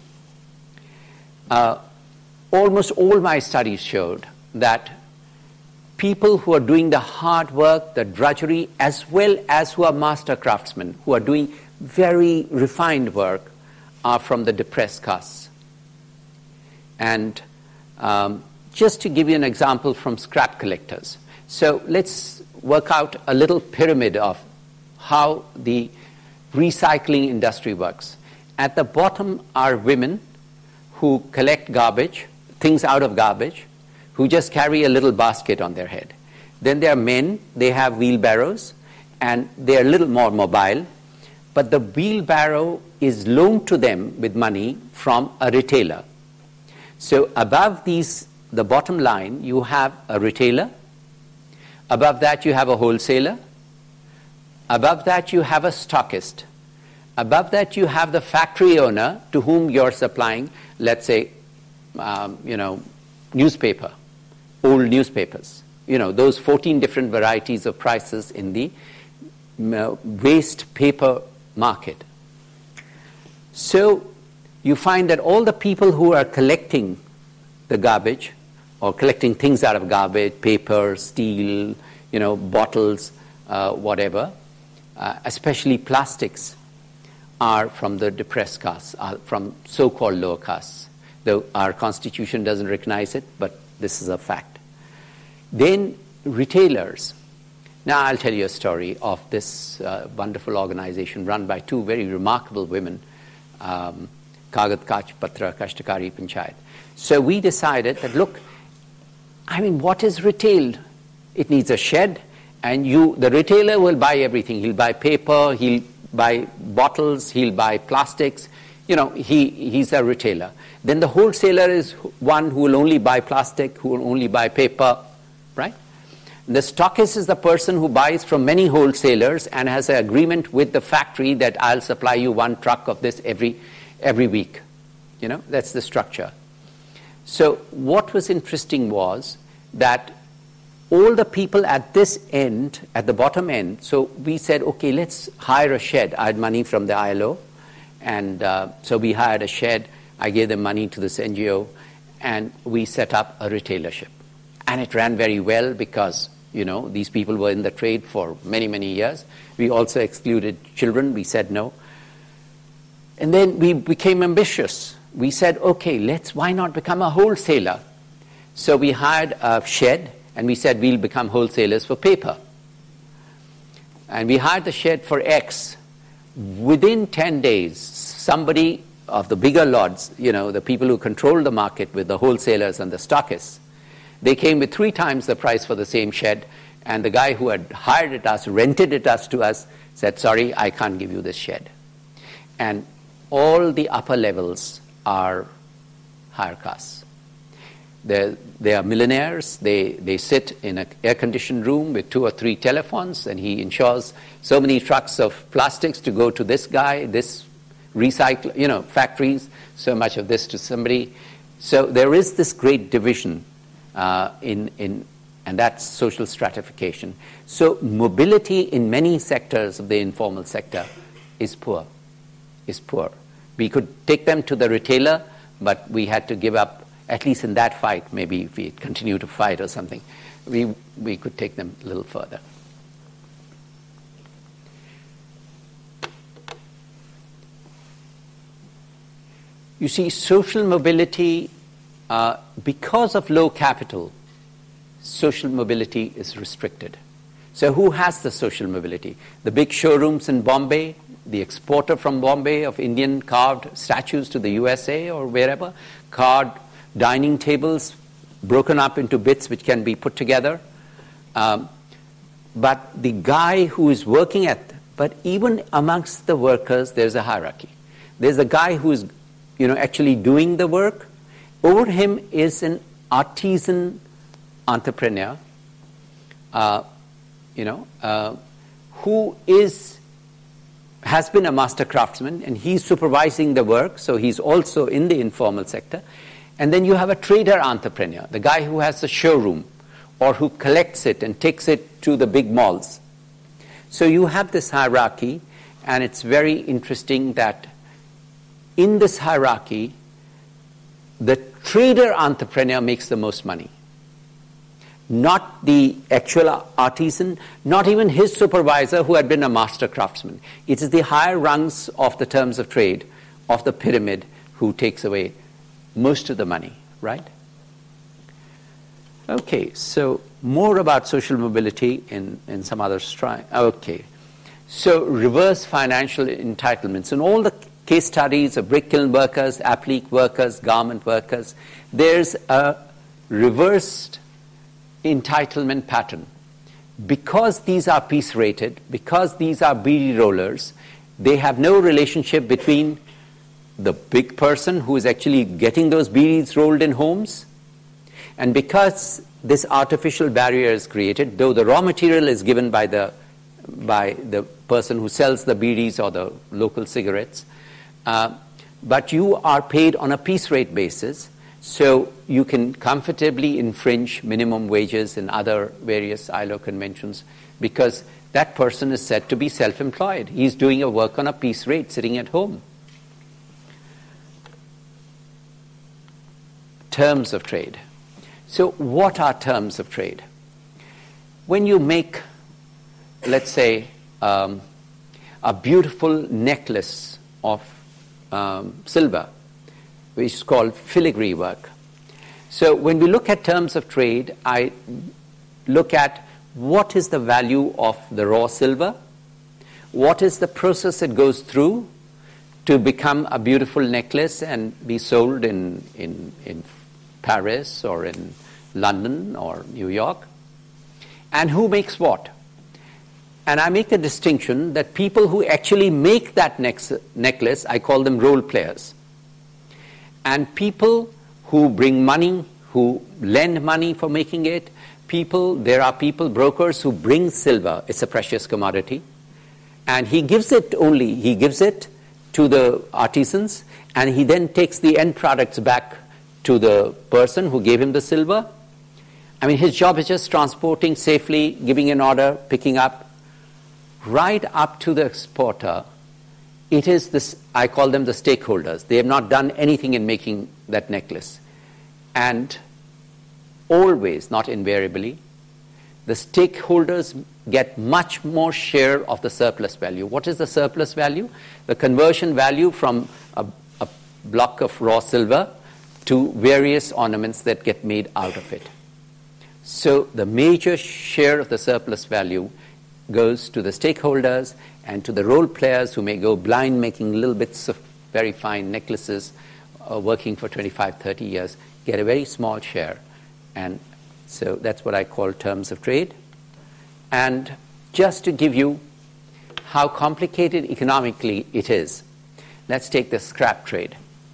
Uh, almost all my studies showed that people who are doing the hard work, the drudgery, as well as who are master craftsmen, who are doing very refined work, are from the depressed castes. And um, just to give you an example from scrap collectors. So let's work out a little pyramid of how the recycling industry works. At the bottom are women who collect garbage, things out of garbage, who just carry a little basket on their head. Then there are men, they have wheelbarrows, and they are a little more mobile, but the wheelbarrow is loaned to them with money from a retailer. So above these, the bottom line, you have a retailer. Above that, you have a wholesaler. Above that, you have a stockist. Above that, you have the factory owner to whom you're supplying, let's say, um, you know, newspaper, old newspapers. You know, those fourteen different varieties of prices in the uh, waste paper market. So you find that all the people who are collecting the garbage or collecting things out of garbage, paper, steel, you know, bottles, uh, whatever, uh, especially plastics, are from the depressed castes, are from so-called lower castes. Though our constitution doesn't recognize it, but this is a fact. Then retailers. Now I'll tell you a story of this uh, wonderful organization run by two very remarkable women, um, Kagat Kach Patra Kashtakari Panchayat. So we decided that, look, I mean, what is retailed? It needs a shed, and you, the retailer will buy everything. He'll buy paper, he'll buy bottles, he'll buy plastics. You know, he, he's a retailer. Then the wholesaler is one who will only buy plastic, who will only buy paper, right? The stockist is the person who buys from many wholesalers and has an agreement with the factory that I'll supply you one truck of this every every week. You know, that's the structure. So what was interesting was that all the people at this end, at the bottom end, so we said, okay, let's hire a shed. I had money from the I L O, and uh, so we hired a shed. I gave them money to this N G O, and we set up a retailership. And it ran very well because, you know, these people were in the trade for many, many years. We also excluded children. We said no. And then we became ambitious. We said, okay, let's, why not become a wholesaler? So we hired a shed, and we said we'll become wholesalers for paper. And we hired the shed for X. Within ten days, somebody of the bigger lords, you know, the people who control the market with the wholesalers and the stockists, they came with three times the price for the same shed, and the guy who had hired it us, rented it us to us, said, sorry, I can't give you this shed. And all the upper levels are higher castes. They're, they are millionaires. They, they sit in an air-conditioned room with two or three telephones, and he insures so many trucks of plastics to go to this guy, this recycle, you know, factories, so much of this to somebody. So there is this great division uh, in, in, and that's social stratification. So mobility in many sectors of the informal sector is poor, is poor. We could take them to the retailer but we had to give up, at least in that fight. Maybe if we had continued to fight or something, we, we could take them a little further. You see, social mobility, uh, because of low capital, social mobility is restricted. So who has the social mobility? The big showrooms in Bombay, the exporter from Bombay of Indian carved statues to the U S A or wherever, carved dining tables broken up into bits which can be put together. Um, but the guy who is working at, but even amongst the workers, there's a hierarchy. There's a guy who is, you know, actually doing the work. Over him is an artisan entrepreneur, uh, you know, uh, who is has been a master craftsman, and he's supervising the work, so he's also in the informal sector. And then you have a trader entrepreneur, the guy who has the showroom or who collects it and takes it to the big malls. So you have this hierarchy, and it's very interesting that in this hierarchy, the trader entrepreneur makes the most money. Not the actual artisan, not even his supervisor who had been a master craftsman. It is the higher rungs of the terms of trade, of the pyramid, who takes away most of the money, right? Okay, so more about social mobility in, in some other stride. Okay, so reverse financial entitlements. In all the case studies of brick kiln workers, applique workers, garment workers, there's a reversed entitlement pattern. Because these are piece rated, because these are beady rollers, they have no relationship between the big person who is actually getting those beads rolled in homes, and because this artificial barrier is created, though the raw material is given by the by the person who sells the beedies or the local cigarettes, uh, but you are paid on a piece rate basis. So you can comfortably infringe minimum wages and other various I L O conventions because that person is said to be self-employed. He's doing a work on a piece rate sitting at home. Terms of trade. So what are terms of trade? When you make, let's say, um, a beautiful necklace of um, silver, which is called filigree work. So when we look at terms of trade, I look at what is the value of the raw silver, what is the process it goes through to become a beautiful necklace and be sold in, in, in Paris or in London or New York, and who makes what. And I make the distinction that people who actually make that necklace, I call them role players. And people who bring money, who lend money for making it, people, there are people, brokers who bring silver. It's a precious commodity. And he gives it only, he gives it to the artisans, and he then takes the end products back to the person who gave him the silver. I mean, his job is just transporting safely, giving an order, picking up, right up to the exporter. It is this, I call them the stakeholders. They have not done anything in making that necklace. And always, not invariably, the stakeholders get much more share of the surplus value. What is the surplus value? The conversion value from a, a block of raw silver to various ornaments that get made out of it. So the major share of the surplus value goes to the stakeholders and to the role players who may go blind making little bits of very fine necklaces, uh, working for twenty-five, thirty years, get a very small share. And so that's what I call terms of trade. And just to give you how complicated economically it is, let's take the scrap trade.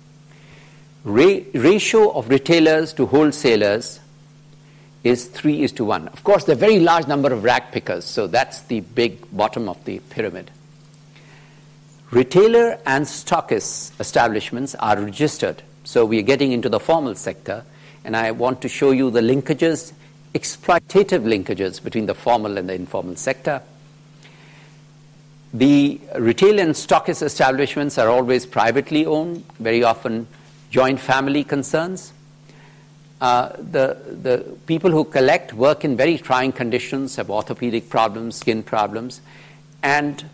Ra- ratio of retailers to wholesalers is three is to one. Of course, there are a very large number of rag pickers, so that's the big bottom of the pyramid. Retailer and stockist establishments are registered, so we are getting into the formal sector, and I want to show you the linkages, exploitative linkages between the formal and the informal sector. The retail and stockist establishments are always privately owned, very often joint family concerns. Uh, the, the people who collect work in very trying conditions, have orthopedic problems, skin problems, and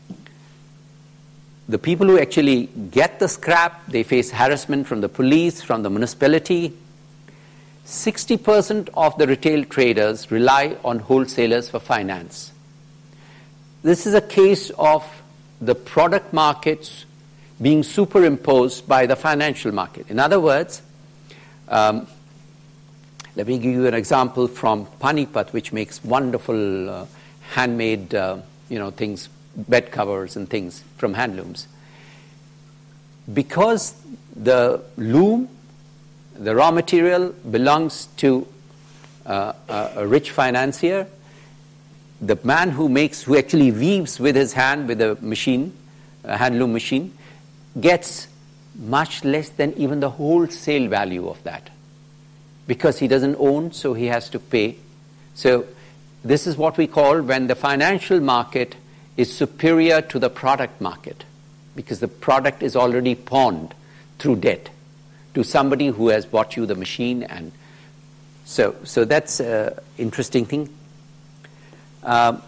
the people who actually get the scrap, they face harassment from the police, from the municipality. sixty percent of the retail traders rely on wholesalers for finance. This is a case of the product markets being superimposed by the financial market. In other words, um, let me give you an example from Panipat, which makes wonderful uh, handmade uh, you know, things, bed covers and things from handlooms. Because the loom, the raw material, belongs to uh, a, a rich financier, the man who makes, who actually weaves with his hand, with a machine, a handloom machine, gets much less than even the wholesale value of that. Because he doesn't own, so he has to pay. So this is what we call when the financial market is superior to the product market, because the product is already pawned through debt to somebody who has bought you the machine. And so, so that's an interesting thing. Uh,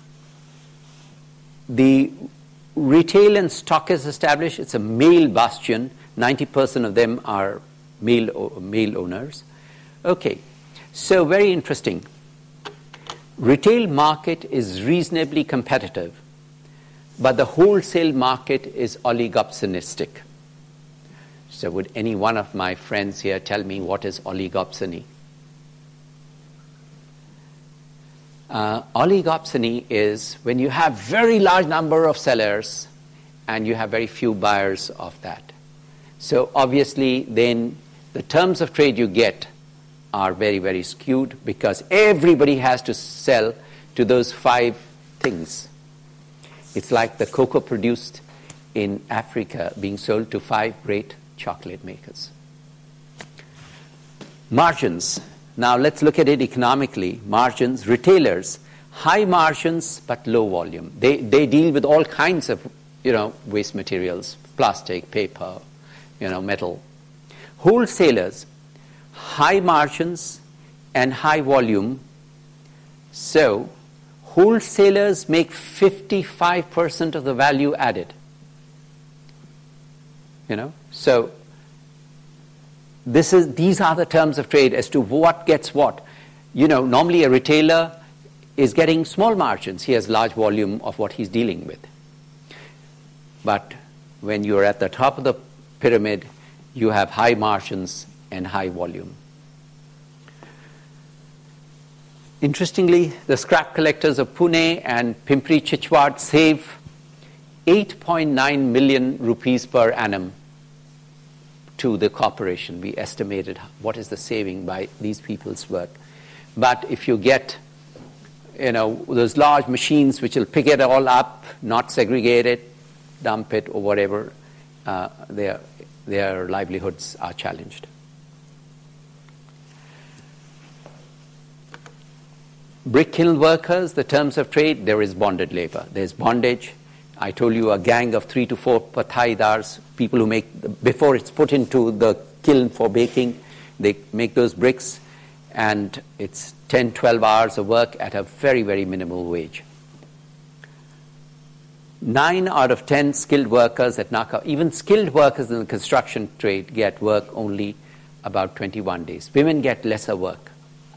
the retail and stock is established. It's a male bastion. ninety percent of them are male, male owners. Okay, so very interesting. Retail market is reasonably competitive, but the wholesale market is oligopsonistic. So would any one of my friends here tell me what is oligopsony? Uh, oligopsony is when you have very large number of sellers and you have very few buyers of that. So obviously then the terms of trade you get are very, very skewed because everybody has to sell to those five things. It's like the cocoa produced in Africa being sold to five great chocolate makers. Margins. Now let's look at it economically. Margins, retailers, high margins but low volume. They, they deal with all kinds of, you know, waste materials, plastic, paper, you know, metal. Wholesalers, high margins and high volume. So wholesalers make fifty-five percent of the value added. You know, so this is these are the terms of trade as to what gets what. You know, normally a retailer is getting small margins. He has large volume of what he's dealing with. But when you're at the top of the pyramid, you have high margins and high volume. Interestingly, the scrap collectors of Pune and Pimpri Chichwad save eight point nine million rupees per annum to the corporation. We estimated what is the saving by these people's work. But if you get, you know, those large machines which will pick it all up, not segregate it, dump it or whatever, uh, their, their livelihoods are challenged. Brick kiln workers, the terms of trade, there is bonded labor. There's bondage. I told you a gang of three to four pathaidars, people who make, before it's put into the kiln for baking, they make those bricks, and it's ten, twelve hours of work at a very, very minimal wage. Nine out of ten skilled workers at Naka, even skilled workers in the construction trade get work only about twenty-one days. Women get lesser work.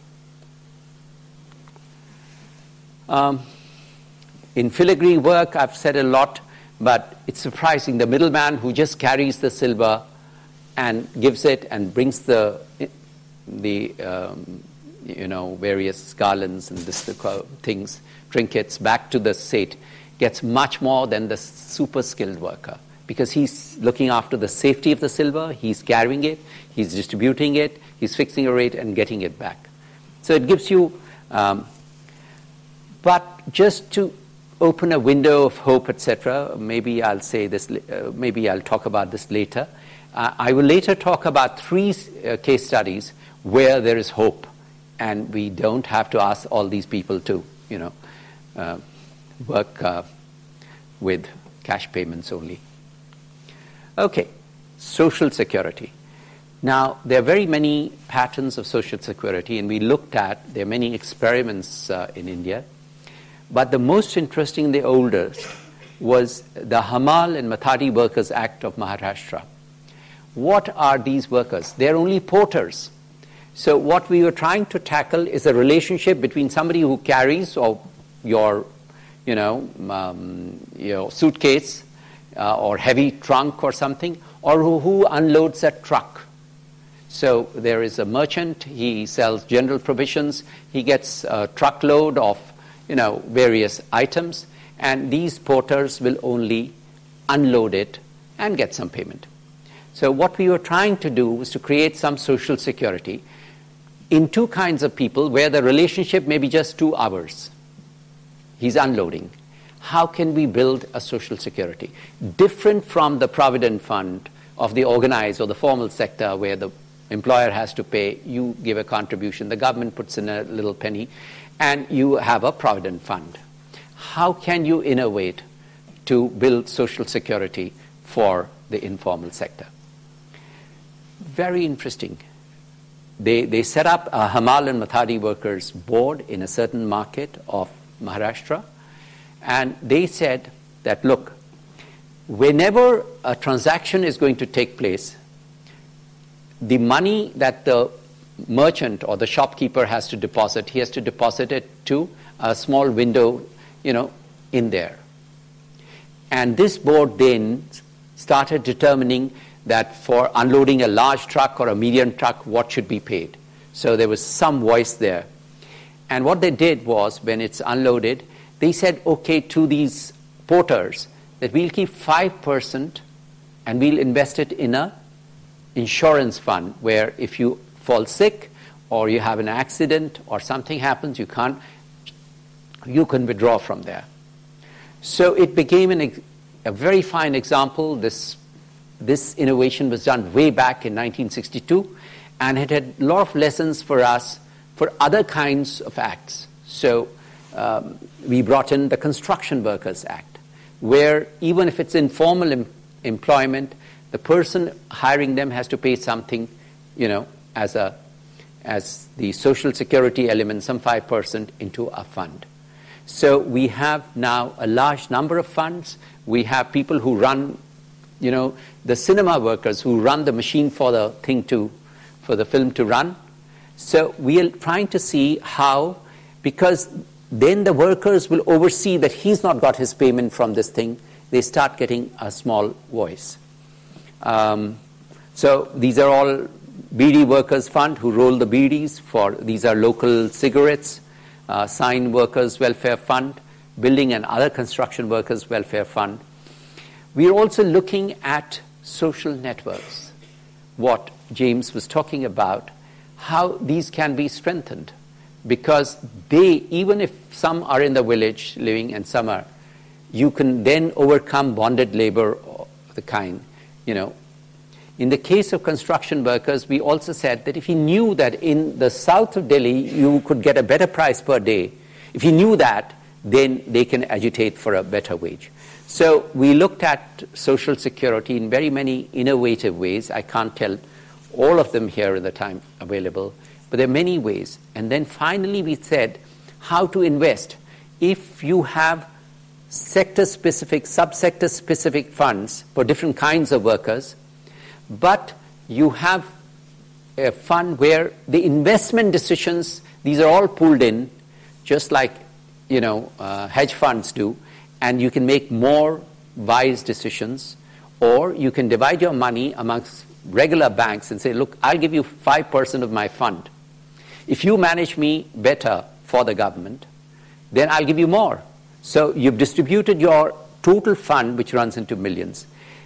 Um, in filigree work, I've said a lot, but it's surprising. The middleman who just carries the silver and gives it and brings the, the um, you know, various garlands and this, the things, trinkets back to the Seth gets much more than the super skilled worker because he's looking after the safety of the silver, he's carrying it, he's distributing it, he's fixing a rate and getting it back. So it gives you... Um, But just to open a window of hope, et cetera, maybe I'll say this, uh, maybe I'll talk about this later. Uh, I will later talk about three uh, case studies where there is hope, and we don't have to ask all these people to, you know, uh, work uh, with cash payments only. Okay, Social Security. Now, there are very many patterns of social security, and we looked at, there are many experiments uh, in India, but the most interesting, the oldest, was the Hamal and Mathadi Workers Act of Maharashtra. What are these workers? They're only porters. So what we were trying to tackle is a relationship between somebody who carries or your, you know, um, your suitcase uh, or heavy trunk or something, or who, who unloads a truck. So there is a merchant, he sells general provisions, he gets a truckload of, you know, various items, and these porters will only unload it and get some payment. So what we were trying to do was to create some social security in two kinds of people where the relationship may be just two hours. He's unloading. How can we build a social security? Different from the provident fund of the organized or the formal sector where the employer has to pay, you give a contribution, the government puts in a little penny, and you have a provident fund. How can you innovate to build social security for the informal sector? Very interesting. They, they set up a Hamal and Mathadi workers board in a certain market of Maharashtra, and they said that, look, whenever a transaction is going to take place, the money that the merchant or the shopkeeper has to deposit, he has to deposit it to a small window, you know, in there. And this board then started determining that for unloading a large truck or a medium truck, what should be paid. So there was some voice there. And what they did was, when it's unloaded, they said, okay, to these porters, that we'll keep five percent and we'll invest it in a insurance fund where if you fall sick or you have an accident or something happens, you can't, you can withdraw from there. So it became an, a very fine example. This, this innovation was done way back in nineteen sixty-two, and it had a lot of lessons for us for other kinds of acts. So um, we brought in the Construction Workers Act, where even if it's informal em- employment, the person hiring them has to pay something, you know, as a as the social security element, some five percent into a fund. So we have now a large number of funds. We have people who run, you know, the cinema workers who run the machine for the thing to, for the film to run. So we are trying to see how, because then the workers will oversee that he's not got his payment from this thing. They start getting a small voice. Um, so these are all Beedi Workers Fund who roll the beedies for, these are local cigarettes, uh, Sign Workers Welfare Fund, Building and Other Construction Workers Welfare Fund. We're also looking at social networks, what James was talking about, how these can be strengthened, because they, even if some are in the village living and some are, you can then overcome bonded labor of the kind. You know, in the case of construction workers, we also said that if you knew that in the south of Delhi you could get a better price per day, if you knew that, then they can agitate for a better wage. So we looked at social security in very many innovative ways. I can't tell all of them here in the time available, but there are many ways. And then finally we said how to invest. If you have sector-specific, subsector-specific funds for different kinds of workers, but you have a fund where the investment decisions, these are all pooled in, just like, you know, uh, hedge funds do, and you can make more wise decisions, or you can divide your money amongst regular banks and say, look, I'll give you five percent of my fund. If you manage me better for the government, then I'll give you more. So you've distributed your total fund, which runs into millions.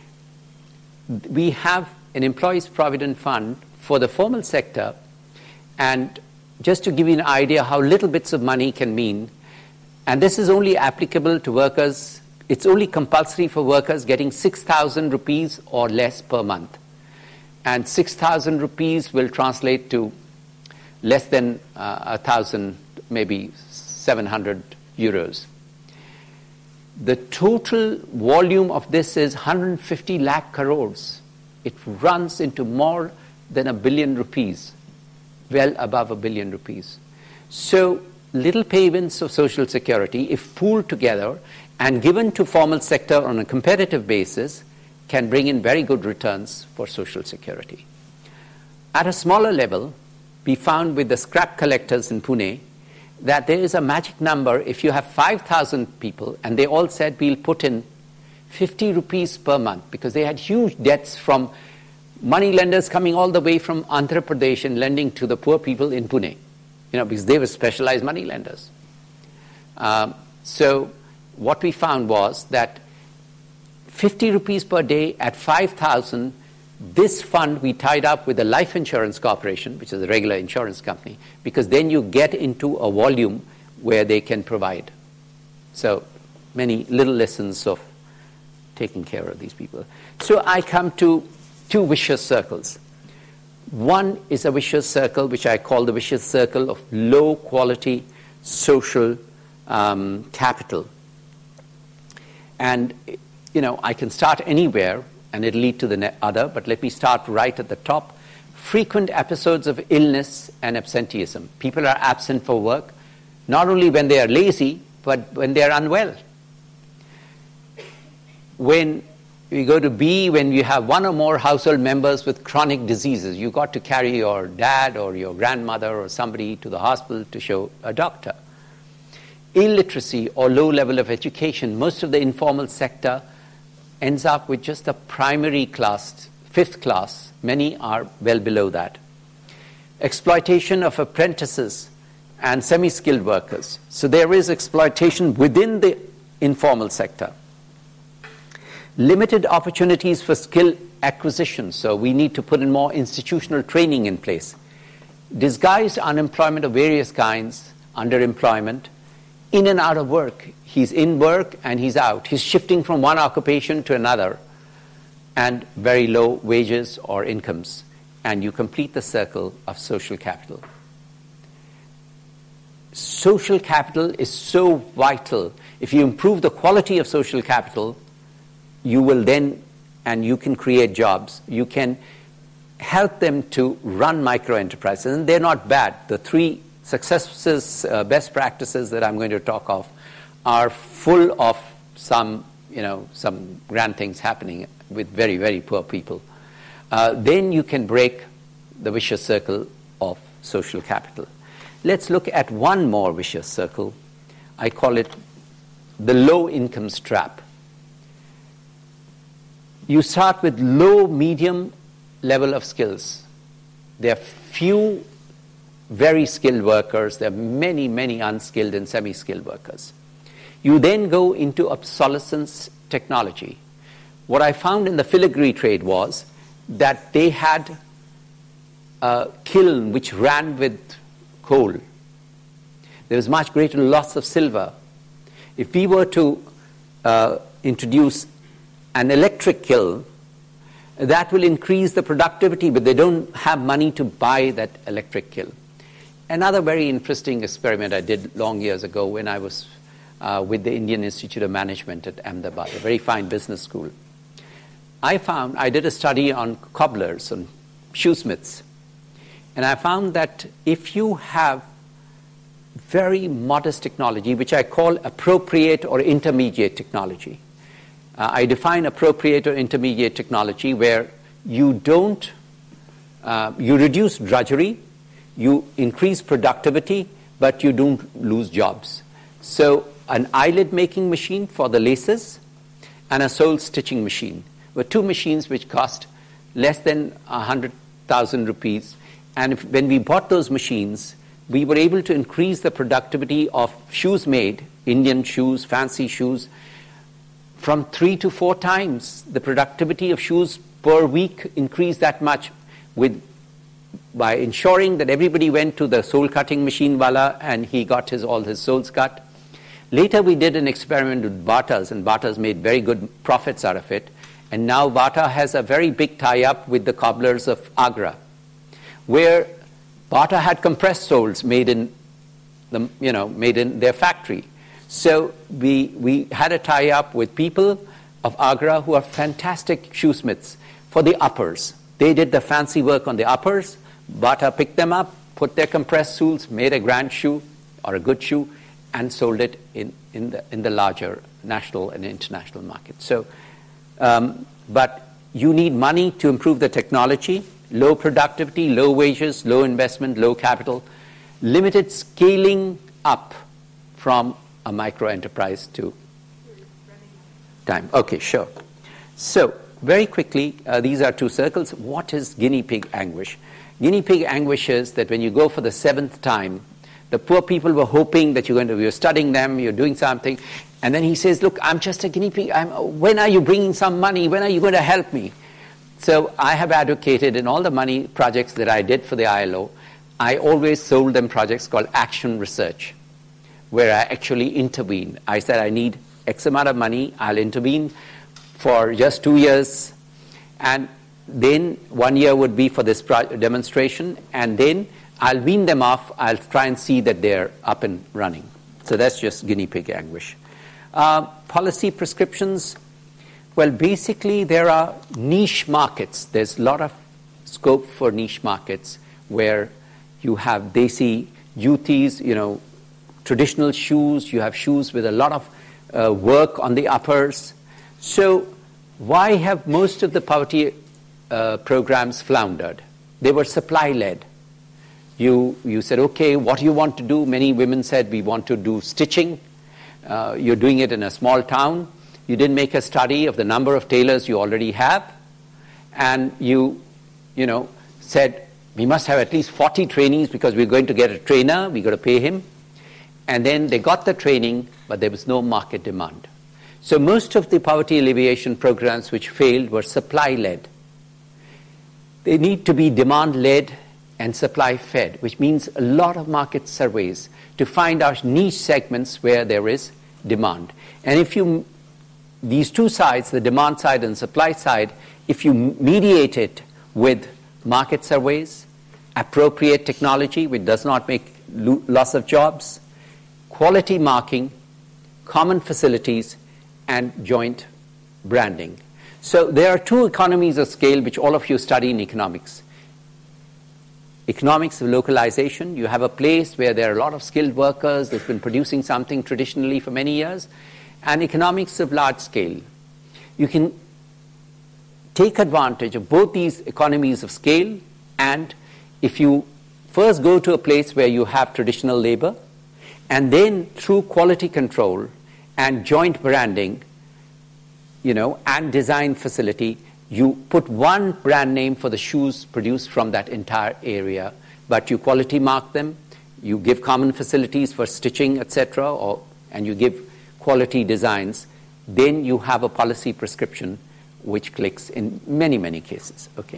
We have an employees' provident fund for the formal sector, and just to give you an idea how little bits of money can mean, and this is only applicable to workers, it's only compulsory for workers getting six thousand rupees or less per month. And six thousand rupees will translate to less than uh, one thousand, maybe seven hundred euros. The total volume of this is one hundred fifty lakh crores. It runs into more than a billion rupees, well above a billion rupees. So little payments of Social Security, if pooled together and given to formal sector on a competitive basis, can bring in very good returns for Social Security. At a smaller level, we found with the scrap collectors in Pune that there is a magic number. If you have five thousand people and they all said we'll put in fifty rupees per month, because they had huge debts from money lenders coming all the way from Andhra Pradesh and lending to the poor people in Pune, you know, because they were specialized money lenders. Um, so what we found was that fifty rupees per day at five thousand, this fund we tied up with the Life Insurance Corporation, which is a regular insurance company, because then you get into a volume where they can provide. So many little lessons of taking care of these people. So I come to two vicious circles. One is a vicious circle, which I call the vicious circle of low quality social um, capital. And, you know, I can start anywhere and it'll lead to the ne- other, but let me start right at the top. Frequent episodes of illness and absenteeism. People are absent for work, not only when they are lazy, but when they are unwell. When we go to B, when you have one or more household members with chronic diseases, you got to carry your dad or your grandmother or somebody to the hospital to show a doctor. Illiteracy or low level of education. Most of the informal sector ends up with just a primary class, fifth class. Many are well below that. Exploitation of apprentices and semi-skilled workers. So there is exploitation within the informal sector. Limited opportunities for skill acquisition, so we need to put in more institutional training in place. Disguised unemployment of various kinds, underemployment, in and out of work. He's in work and he's out. He's shifting from one occupation to another, and very low wages or incomes. And you complete the circle of social capital. Social capital is so vital. If you improve the quality of social capital, you will then, and you can create jobs, you can help them to run micro-enterprises. And they're not bad. The three successes, uh, best practices that I'm going to talk of are full of some, you know, some grand things happening with very, very poor people. Uh, then you can break the vicious circle of social capital. Let's look at one more vicious circle. I call it the low income trap. You start with low, medium level of skills. There are few very skilled workers. There are many, many unskilled and semi-skilled workers. You then go into obsolescence technology. What I found in the filigree trade was that they had a kiln which ran with coal. There was much greater loss of silver. If we were to uh, introduce an electric kiln, that will increase the productivity, but they don't have money to buy that electric kiln. Another very interesting experiment I did long years ago when I was uh, with the Indian Institute of Management at Ahmedabad, a very fine business school. I found, I did a study on cobblers, on shoesmiths, and I found that if you have very modest technology, which I call appropriate or intermediate technology, Uh, I define appropriate or intermediate technology where you don't, uh, you reduce drudgery, you increase productivity, but you don't lose jobs. So an eyelid making machine for the laces and a sole stitching machine were two machines which cost less than one hundred thousand rupees. And if, when we bought those machines, we were able to increase the productivity of shoes made, Indian shoes, fancy shoes, from three to four times. The productivity of shoes per week increased that much with by ensuring that everybody went to the sole cutting machine wala and he got his all his soles cut. Later we did an experiment with Batas, and Batas made very good profits out of it. And now Bata has a very big tie-up with the cobblers of Agra, where Bata had compressed soles made in the, you know, made in their factory. So we, we had a tie-up with people of Agra who are fantastic shoesmiths for the uppers. They did the fancy work on the uppers. Bata picked them up, put their compressed soles, made a grand shoe or a good shoe, and sold it in, in, the, in the larger national and international market. So, um, but you need money to improve the technology, low productivity, low wages, low investment, low capital, limited scaling up from a micro enterprise to time. Okay, sure. So, very quickly, uh, these are two circles. What is guinea pig anguish? Guinea pig anguish is that when you go for the seventh time, the poor people were hoping that you're going to, you're studying them, you're doing something, and then he says, look, I'm just a guinea pig. I'm, when are you bringing some money? When are you going to help me? So I have advocated in all the money projects that I did for the I L O, I always sold them projects called action research, where I actually intervene. I said, I need X amount of money, I'll intervene for just two years, and then one year would be for this pro- demonstration, and then I'll wean them off. I'll try and see that they're up and running. So that's just guinea pig anguish. Uh, policy prescriptions, well, basically there are niche markets. There's a lot of scope for niche markets where you have desi jutis, you know, traditional shoes. You have shoes with a lot of uh, work on the uppers. So why have most of the poverty uh, programs floundered? They were supply-led. You, you said, okay, what do you want to do? Many women said, we want to do stitching. Uh, you're doing it in a small town. You didn't make a study of the number of tailors you already have. And you, you know, said, we must have at least forty trainees because we're going to get a trainer. We've got to pay him. And then they got the training, but there was no market demand. So most of the poverty alleviation programs which failed were supply-led. They need to be demand-led and supply-fed, which means a lot of market surveys to find out niche segments where there is demand. And if you, these two sides, the demand side and supply side, if you mediate it with market surveys, appropriate technology which does not make lo- loss of jobs, quality marking, common facilities, and joint branding. So there are two economies of scale which all of you study in economics. Economics of localization, you have a place where there are a lot of skilled workers that's been producing something traditionally for many years, and economics of large scale. You can take advantage of both these economies of scale, and if you first go to a place where you have traditional labor, and then through quality control and joint branding, you know, and design facility, you put one brand name for the shoes produced from that entire area, but you quality mark them, you give common facilities for stitching, et cetera, or and you give quality designs, then you have a policy prescription which clicks in many, many cases. Okay.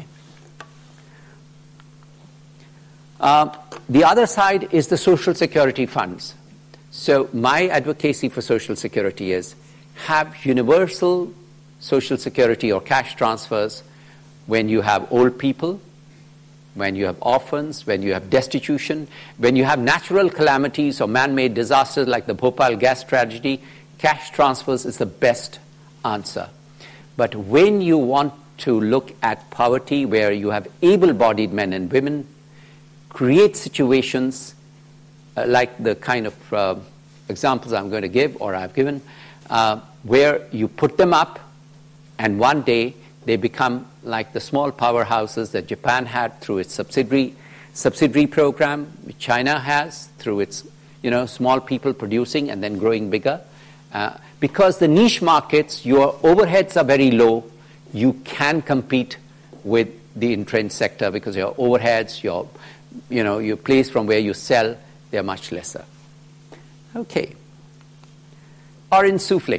Uh, the other side is the social security funds. So my advocacy for social security is have universal social security or cash transfers when you have old people, when you have orphans, when you have destitution, when you have natural calamities or man-made disasters like the Bhopal gas tragedy. Cash transfers is the best answer. But when you want to look at poverty where you have able-bodied men and women, create situations uh, like the kind of uh, examples I'm going to give or I've given, uh, where you put them up and one day they become like the small powerhouses that Japan had through its subsidiary subsidiary program, which China has through its, you know, small people producing and then growing bigger. Uh, because the niche markets, your overheads are very low, you can compete with the entrenched sector because your overheads, your, you know, your place from where you sell, they're much lesser. Okay. Orange souffle.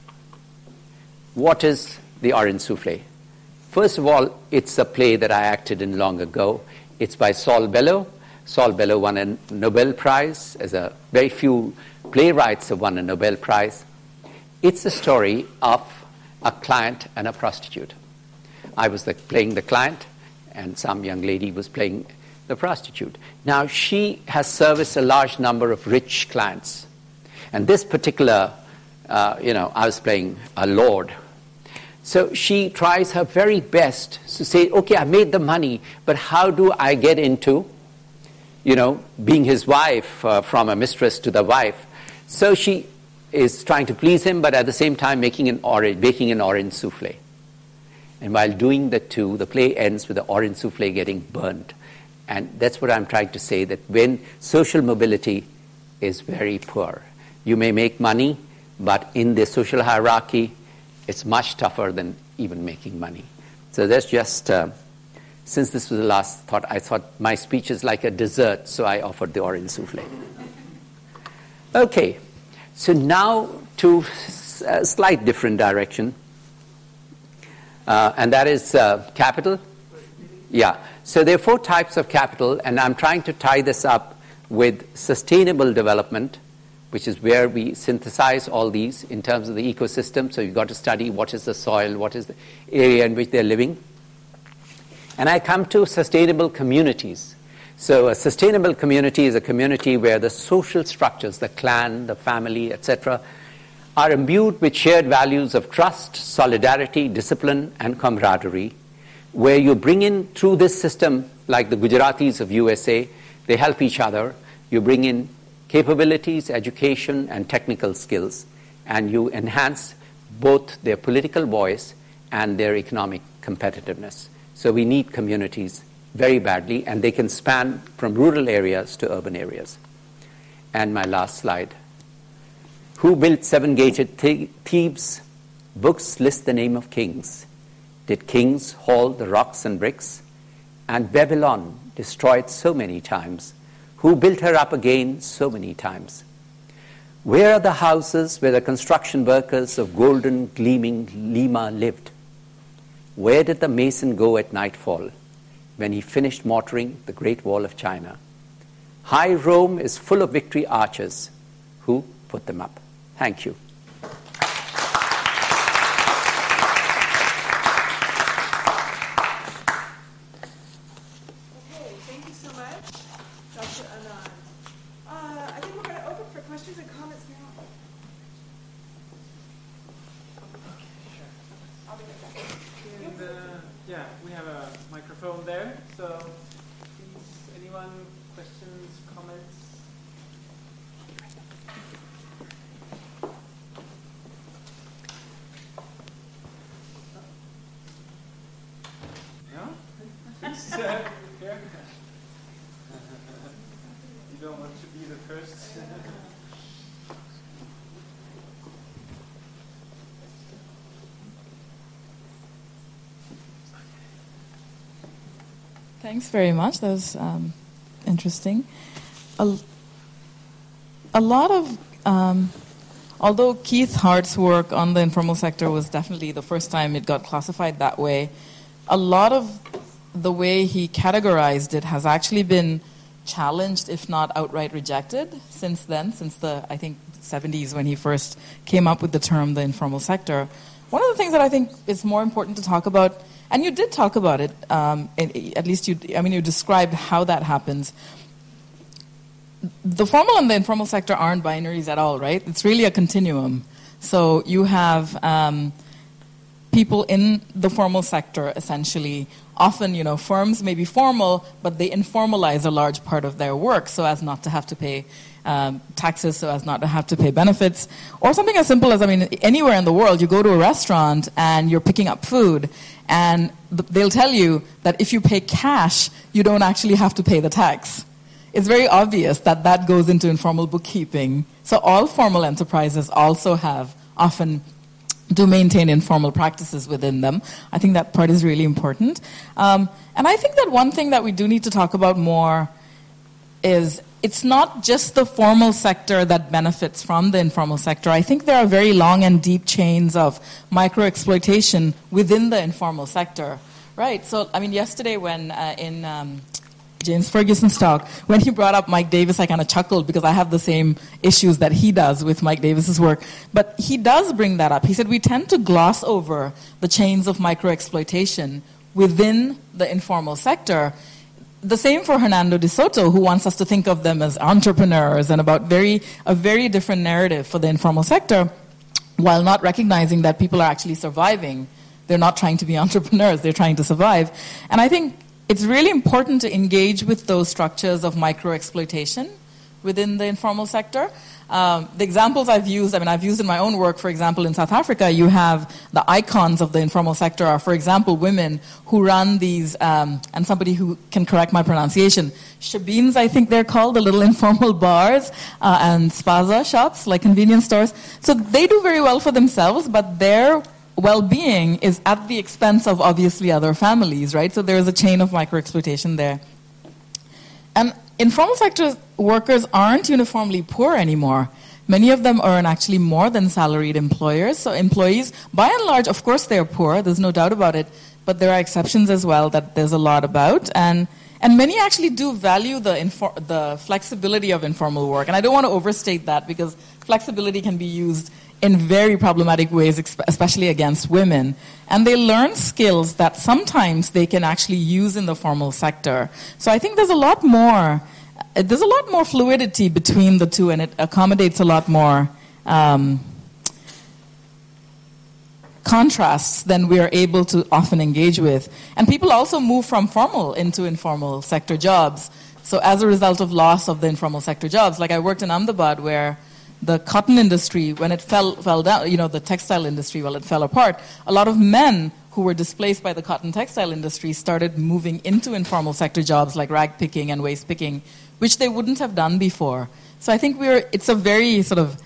What is the Orange souffle? First of all, it's a play that I acted in long ago. It's by Saul Bellow. Saul Bellow won a Nobel Prize, as a very few playwrights have won a Nobel Prize. It's a story of a client and a prostitute. I was the, playing the client, and some young lady was playing the prostitute. Now, she has serviced a large number of rich clients. And this particular, uh, you know, I was playing a lord. So she tries her very best to say, okay, I made the money, but how do I get into, you know, being his wife, uh, from a mistress to the wife? So she is trying to please him, but at the same time making an orange, baking an orange souffle. And while doing the two, the play ends with the orange souffle getting burnt. And that's what I'm trying to say, that when social mobility is very poor, you may make money, but in the social hierarchy, it's much tougher than even making money. So that's just, uh, since this was the last thought, I thought my speech is like a dessert, so I offered the orange souffle. Okay, so now to a slight different direction, uh, and that is uh, capital. Yeah, so there are four types of capital, and I'm trying to tie this up with sustainable development, which is where we synthesize all these in terms of the ecosystem. So you've got to study what is the soil, what is the area in which they're living. And I come to sustainable communities. So a sustainable community is a community where the social structures, the clan, the family, et cetera, are imbued with shared values of trust, solidarity, discipline, and camaraderie, where you bring in, through this system, like the Gujaratis of U S A, they help each other. You bring in capabilities, education, and technical skills, and you enhance both their political voice and their economic competitiveness. So we need communities very badly, and they can span from rural areas to urban areas. And my last slide. Who built seven-gated th- Thebes? Books list the name of kings. Did kings haul the rocks and bricks? And Babylon, destroyed so many times, who built her up again so many times? Where are the houses where the construction workers of golden, gleaming Lima lived? Where did the mason go at nightfall when he finished mortaring the Great Wall of China? High Rome is full of victory arches. Who put them up? Thank you.
Thanks very much. That was um, interesting. A, a lot of, um, although Keith Hart's work on the informal sector was definitely the first time it got classified that way, a lot of the way he categorized it has actually been challenged, if not outright rejected, since then, since the, I think, seventies when he first came up with the term the informal sector. One of the things that I think is more important to talk about, and you did talk about it, um, at least you, I mean, you described how that happens. The formal and the informal sector aren't binaries at all, right? It's really a continuum. So you have um, people in the formal sector, essentially. Often, you know, firms may be formal, but they informalize a large part of their work so as not to have to pay um, taxes, so as not to have to pay benefits. Or something as simple as, I mean, anywhere in the world, you go to a restaurant and you're picking up food, and th- they'll tell you that if you pay cash, you don't actually have to pay the tax. It's very obvious that that goes into informal bookkeeping. So all formal enterprises also have, often do maintain informal practices within them. I think that part is really important. Um, and I think that one thing that we do need to talk about more is it's not just the formal sector that benefits from the informal sector. I think there are very long and deep chains of micro-exploitation within the informal sector. Right, so, I mean, yesterday when uh, in um, James Ferguson's talk, when he brought up Mike Davis, I kind of chuckled because I have the same issues that he does with Mike Davis's work. But he does bring that up. He said we tend to gloss over the chains of micro-exploitation within the informal sector. The same for Hernando de Soto, who wants us to think of them as entrepreneurs and about very a very different narrative for the informal sector, while not recognizing that people are actually surviving they're not trying to be entrepreneurs, they're trying to survive. And I think it's really important to engage with those structures of micro-exploitation within the informal sector. Um, the examples I've used, I mean, I've used in my own work, for example, in South Africa, you have the icons of the informal sector are, for example, women who run these, um, and somebody who can correct my pronunciation, shebeens, I think they're called, the little informal bars uh, and spaza shops, like convenience stores. So they do very well for themselves, but their well-being is at the expense of, obviously, other families, right? So there is a chain of micro-exploitation there. And informal sector workers aren't uniformly poor anymore. Many of them earn actually more than salaried employers. So employees, by and large, of course they're poor, there's no doubt about it, but there are exceptions as well that there's a lot about. And and many actually do value the infor- the flexibility of informal work. And I don't want to overstate that, because flexibility can be used in very problematic ways, especially against women. And they learn skills that sometimes they can actually use in the formal sector. So I think there's a lot more, there's a lot more fluidity between the two, and it accommodates a lot more um, contrasts than we are able to often engage with. And people also move from formal into informal sector jobs. So as a result of loss of the informal sector jobs, like I worked in Ahmedabad, where the cotton industry, when it fell fell down, you know, the textile industry, well, it fell apart, a lot of men who were displaced by the cotton textile industry started moving into informal sector jobs like rag picking and waste picking, which they wouldn't have done before. So I think we're, it's a very sort of,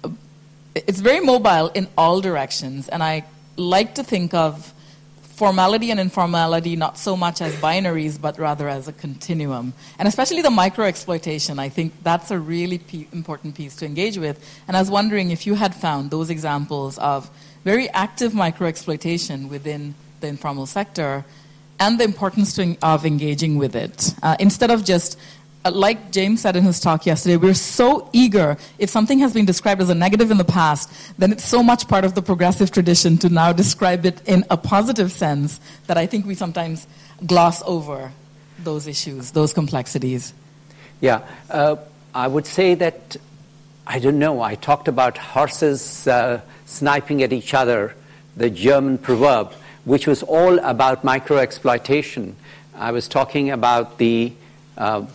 it's very mobile in all directions, and I like to think of formality and informality not so much as binaries, but rather as a continuum. And especially the micro-exploitation, I think that's a really p- important piece to engage with. And I was wondering if you had found those examples of very active micro-exploitation within the informal sector and the importance to, of engaging with it. Uh, instead of just, uh, like James said in his talk yesterday, we're so eager. If something has been described as a negative in the past, then it's so much part of the progressive tradition to now describe it in a positive sense that I think we sometimes gloss over those issues, those complexities.
Yeah, uh, I would say that, I don't know, I talked about horses uh, sniping at each other, the German proverb, which was all about micro-exploitation. I was talking about the uh,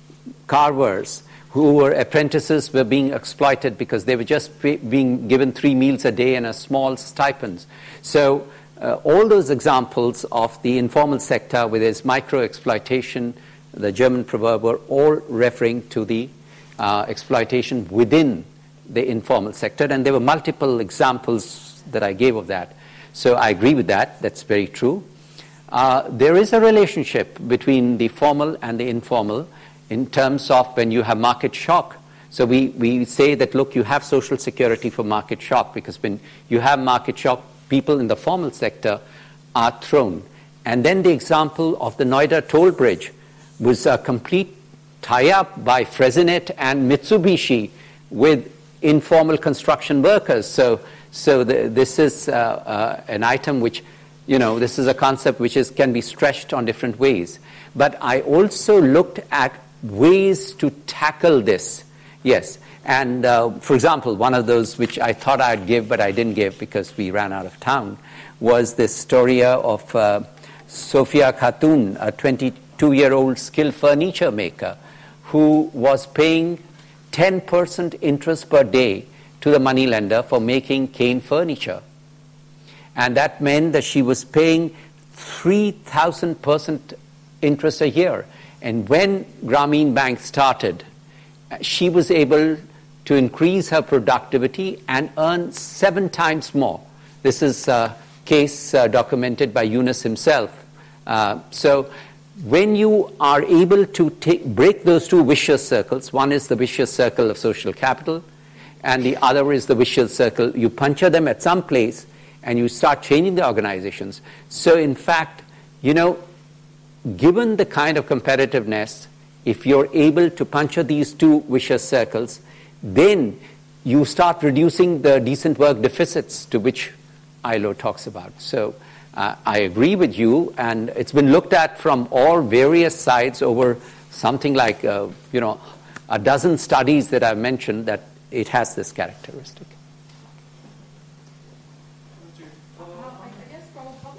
carvers who were apprentices were being exploited because they were just pay, being given three meals a day and a small stipend. So uh, all those examples of the informal sector with its micro-exploitation, the German proverb, were all referring to the uh, exploitation within the informal sector, and there were multiple examples that I gave of that. So I agree with that. That's very true. Uh, there is a relationship between the formal and the informal in terms of when you have market shock. So we, we say that, look, you have social security for market shock, because when you have market shock, people in the formal sector are thrown. And then the example of the Noida toll bridge was a complete tie-up by Fresinet and Mitsubishi with informal construction workers. So so the, this is uh, uh, an item which, you know, this is a concept which is can be stretched on different ways. But I also looked at ways to tackle this. Yes. And, uh, for example, one of those which I thought I'd give, but I didn't give because we ran out of town, was this story of uh, Sophia Khatun, a twenty-two-year-old skilled furniture maker, who was paying ten percent interest per day to the moneylender for making cane furniture. And that meant that she was paying three thousand percent interest a year. And when Grameen Bank started, she was able to increase her productivity and earn seven times more. This is a case uh, documented by Yunus himself. Uh, so when you are able to take, break those two vicious circles, one is the vicious circle of social capital, and the other is the vicious circle, you puncture them at some place and you start changing the organizations. So in fact, you know, given the kind of competitiveness, if you're able to puncture these two vicious circles, then you start reducing the decent work deficits to which I L O talks about. So uh, I agree with you, and it's been looked at from all various sides over something like, uh, you know, a dozen studies that I've mentioned that it has this characteristic.
I guess from a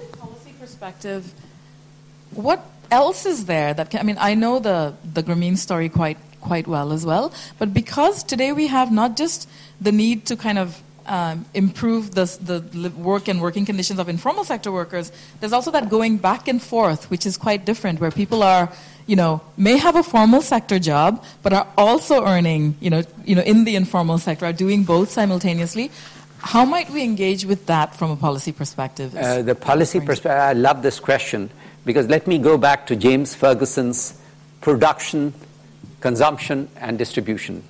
perspective, what else is there that can, I mean, I know the, the Grameen story quite quite well as well, but because today we have not just the need to kind of um, improve the, the work and working conditions of informal sector workers, there's also that going back and forth, which is quite different, where people are, you know, may have a formal sector job, but are also earning, you know, you know, in the informal sector, are doing both simultaneously. How might we engage with that from a policy perspective?
Uh, the policy perspective, I love this question, because let me go back to James Ferguson's production, consumption, and distribution.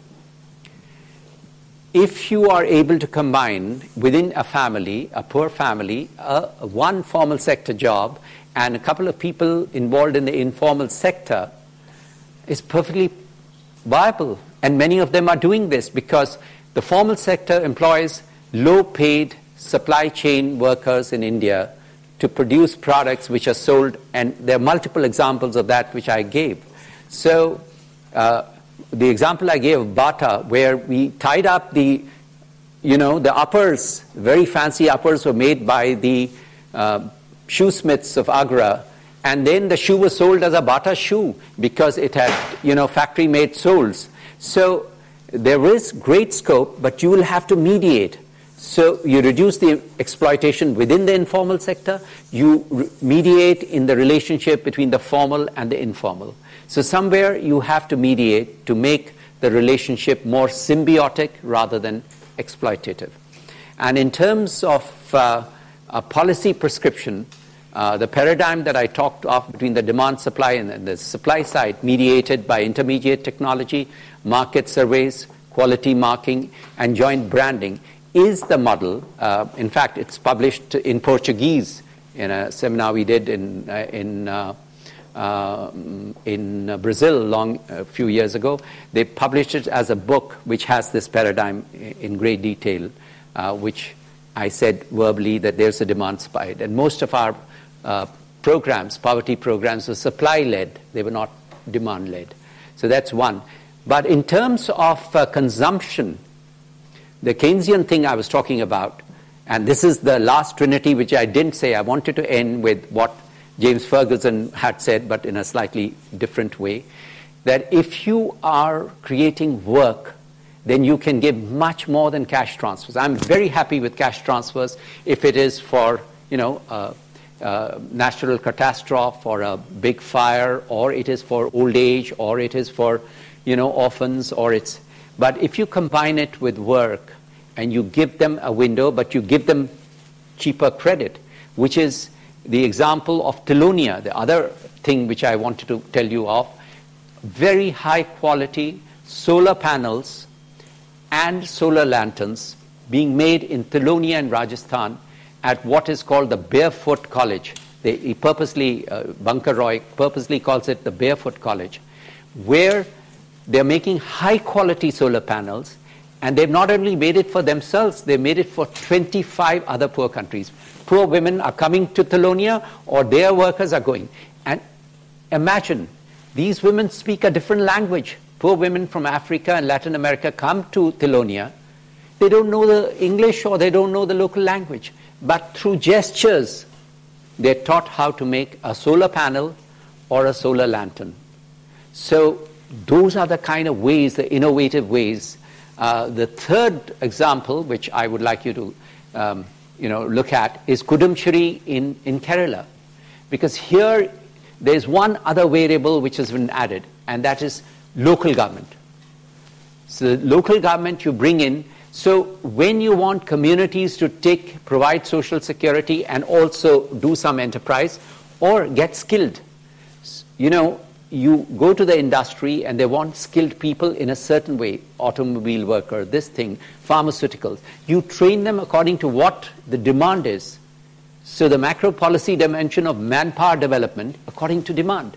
If you are able to combine within a family, a poor family, a, a one formal sector job and a couple of people involved in the informal sector, it's perfectly viable. And many of them are doing this because the formal sector employs low-paid supply chain workers in India to produce products which are sold, and there are multiple examples of that which I gave. So uh, the example I gave of Bata, where we tied up the, you know, the uppers, very fancy uppers were made by the uh, shoesmiths of Agra, and then the shoe was sold as a Bata shoe because it had, you know, factory-made soles. So there is great scope, but you will have to mediate. So you reduce the exploitation within the informal sector, you re- mediate in the relationship between the formal and the informal. So somewhere you have to mediate to make the relationship more symbiotic rather than exploitative. And in terms of uh, a policy prescription, uh, the paradigm that I talked of between the demand supply and, and the supply side, mediated by intermediate technology, market surveys, quality marking, and joint branding, is the model. Uh, in fact, it's published in Portuguese in a seminar we did in uh, in uh, uh, in Brazil long a few years ago. They published it as a book which has this paradigm in great detail, uh, which I said verbally that there's a demand side. And most of our uh, programs, poverty programs, were supply-led. They were not demand-led. So that's one. But in terms of uh, consumption, the Keynesian thing I was talking about, and this is the last trinity which I didn't say. I wanted to end with what James Ferguson had said, but in a slightly different way, that if you are creating work, then you can give much more than cash transfers. I'm very happy with cash transfers if it is for, you know, a, a natural catastrophe or a big fire, or it is for old age, or it is for, you know, orphans, or it's... But if you combine it with work and you give them a window, but you give them cheaper credit, which is the example of Telonia, the other thing which I wanted to tell you of, very high quality solar panels and solar lanterns being made in Telonia in Rajasthan at what is called the Barefoot College. They he purposely, uh, Bunker Roy purposely calls it the Barefoot College, where they're making high-quality solar panels, and they've not only made it for themselves, they've made it for twenty-five other poor countries. Poor women are coming to Telonia, or their workers are going. And imagine, these women speak a different language. Poor women from Africa and Latin America come to Telonia. They don't know the English, or they don't know the local language. But through gestures, they're taught how to make a solar panel or a solar lantern. So those are the kind of ways, the innovative ways. Uh, the third example, which I would like you to um, you know, look at, is Kudumchiri in, in Kerala. Because here, there's one other variable which has been added, and that is local government. So the local government you bring in, so when you want communities to take, provide social security and also do some enterprise or get skilled, you know, you go to the industry and they want skilled people in a certain way, automobile worker, this thing, pharmaceuticals. You train them according to what the demand is. So the macro policy dimension of manpower development according to demand.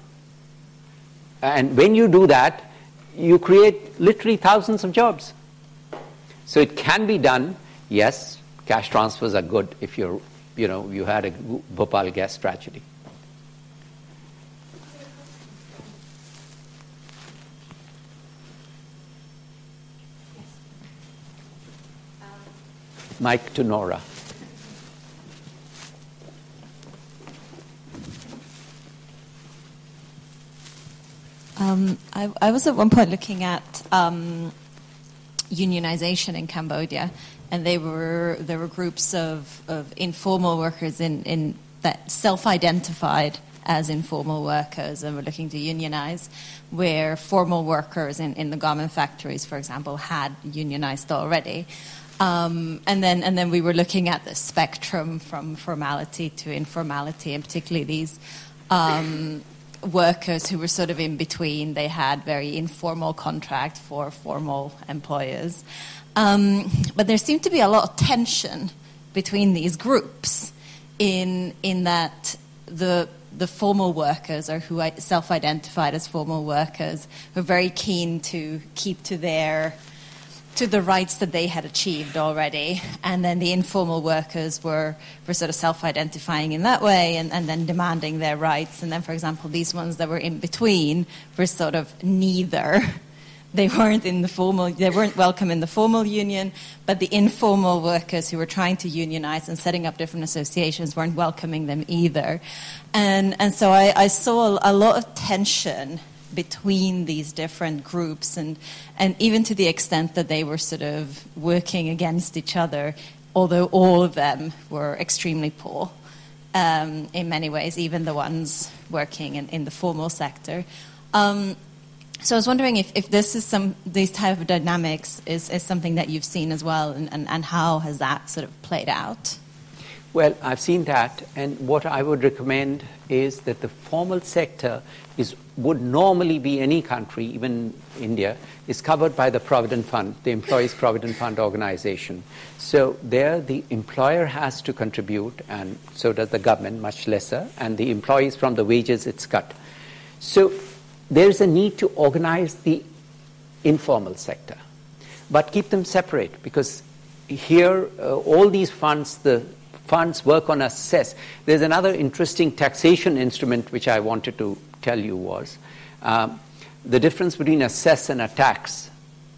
And when you do that, you create literally thousands of jobs. So it can be done. Yes, cash transfers are good if you're, you know, you had a Bhopal gas tragedy. Mike to Nora.
Um, I, I was at one point looking at um, unionization in Cambodia, and they were there were groups of, of informal workers in, in that self-identified as informal workers and were looking to unionize, where formal workers in, in the garment factories, for example, had unionized already. Um, and then and then we were looking at the spectrum from formality to informality, and particularly these um, workers who were sort of in between. They had very informal contract for formal employers. Um, but there seemed to be a lot of tension between these groups in in that the the formal workers, or who self-identified as formal workers, were very keen to keep to their to the rights that they had achieved already, and then the informal workers were, were sort of self-identifying in that way and, and then demanding their rights. And then, for example, these ones that were in between were sort of neither. They weren't in the formal, they weren't welcome in the formal union, but the informal workers who were trying to unionize and setting up different associations weren't welcoming them either. And and so I, I saw a, a lot of tension between these different groups, and and even to the extent that they were sort of working against each other, although all of them were extremely poor um, in many ways, even the ones working in, in the formal sector. Um, So I was wondering if, if this is some these type of dynamics is, is something that you've seen as well, and, and, and how has that sort of played out?
Well, I've seen that, and what I would recommend is that the formal sector is would normally be any country, even India, is covered by the Provident Fund, the Employees Provident Fund organization. So there the employer has to contribute, and so does the government, much lesser, and the employees from the wages it's cut. So there's a need to organize the informal sector, but keep them separate, because here uh, all these funds, the funds work on a cess. There's another interesting taxation instrument which I wanted to tell you was um, the difference between a cess and a tax.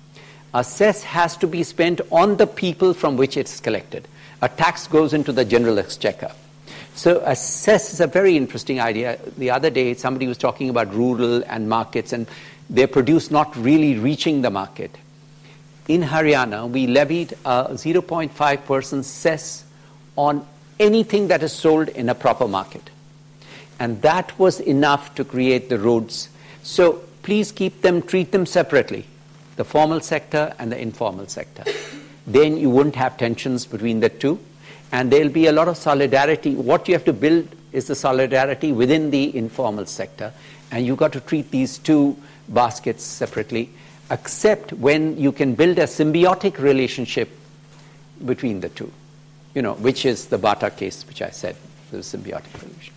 A cess has to be spent on the people from which it's collected. A tax goes into the general exchequer. So a cess is a very interesting idea. The other day, somebody was talking about rural and markets, and their produce not really reaching the market. In Haryana, we levied a zero point five percent cess on anything that is sold in a proper market. And that was enough to create the roads. So please keep them, treat them separately, the formal sector and the informal sector. Then you wouldn't have tensions between the two. And there'll be a lot of solidarity. What you have to build is the solidarity within the informal sector. And you've got to treat these two baskets separately, except when you can build a symbiotic relationship between the two, you know, which is the Bata case, which I said, the symbiotic relationship.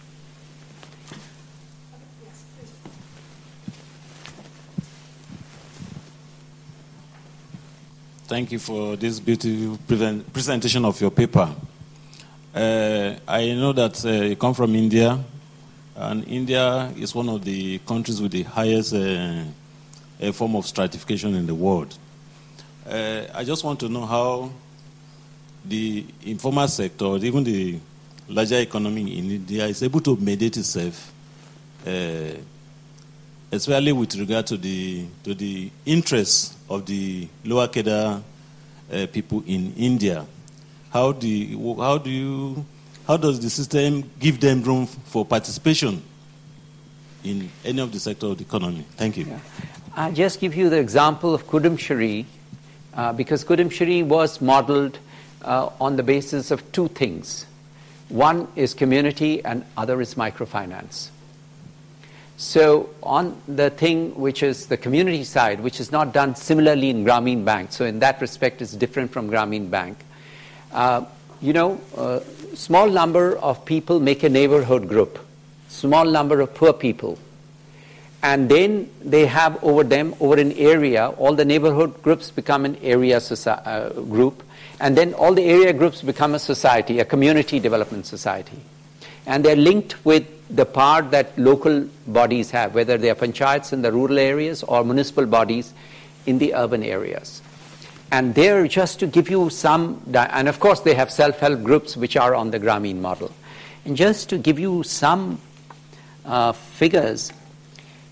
Thank you for this beautiful pre- presentation of your paper. Uh, I know that uh, you come from India, and India is one of the countries with the highest uh, uh, form of stratification in the world. Uh, I just want to know how the informal sector, even the larger economy in India, is able to mediate itself, uh, especially with regard to the to the interests of the lower cadre uh, people in India. How do you, how do you how does the system give them room for participation in any of the sector of the economy? Thank you.
Yeah. I'll just give you the example of Kudumshari, uh, because Kudumshari was modeled uh, on the basis of two things. One is community and other is microfinance. So on the thing which is the community side, which is not done similarly in Grameen Bank, so in that respect it's different from Grameen Bank. Uh, you know, a small number of people make a neighborhood group, small number of poor people. And then they have over them, over an area, all the neighborhood groups become an area soci- uh, group. And then all the area groups become a society, a community development society. And they're linked with the part that local bodies have, whether they are panchayats in the rural areas or municipal bodies in the urban areas. And they're just to give you some, and of course they have self-help groups which are on the Grameen model. And just to give you some uh, figures,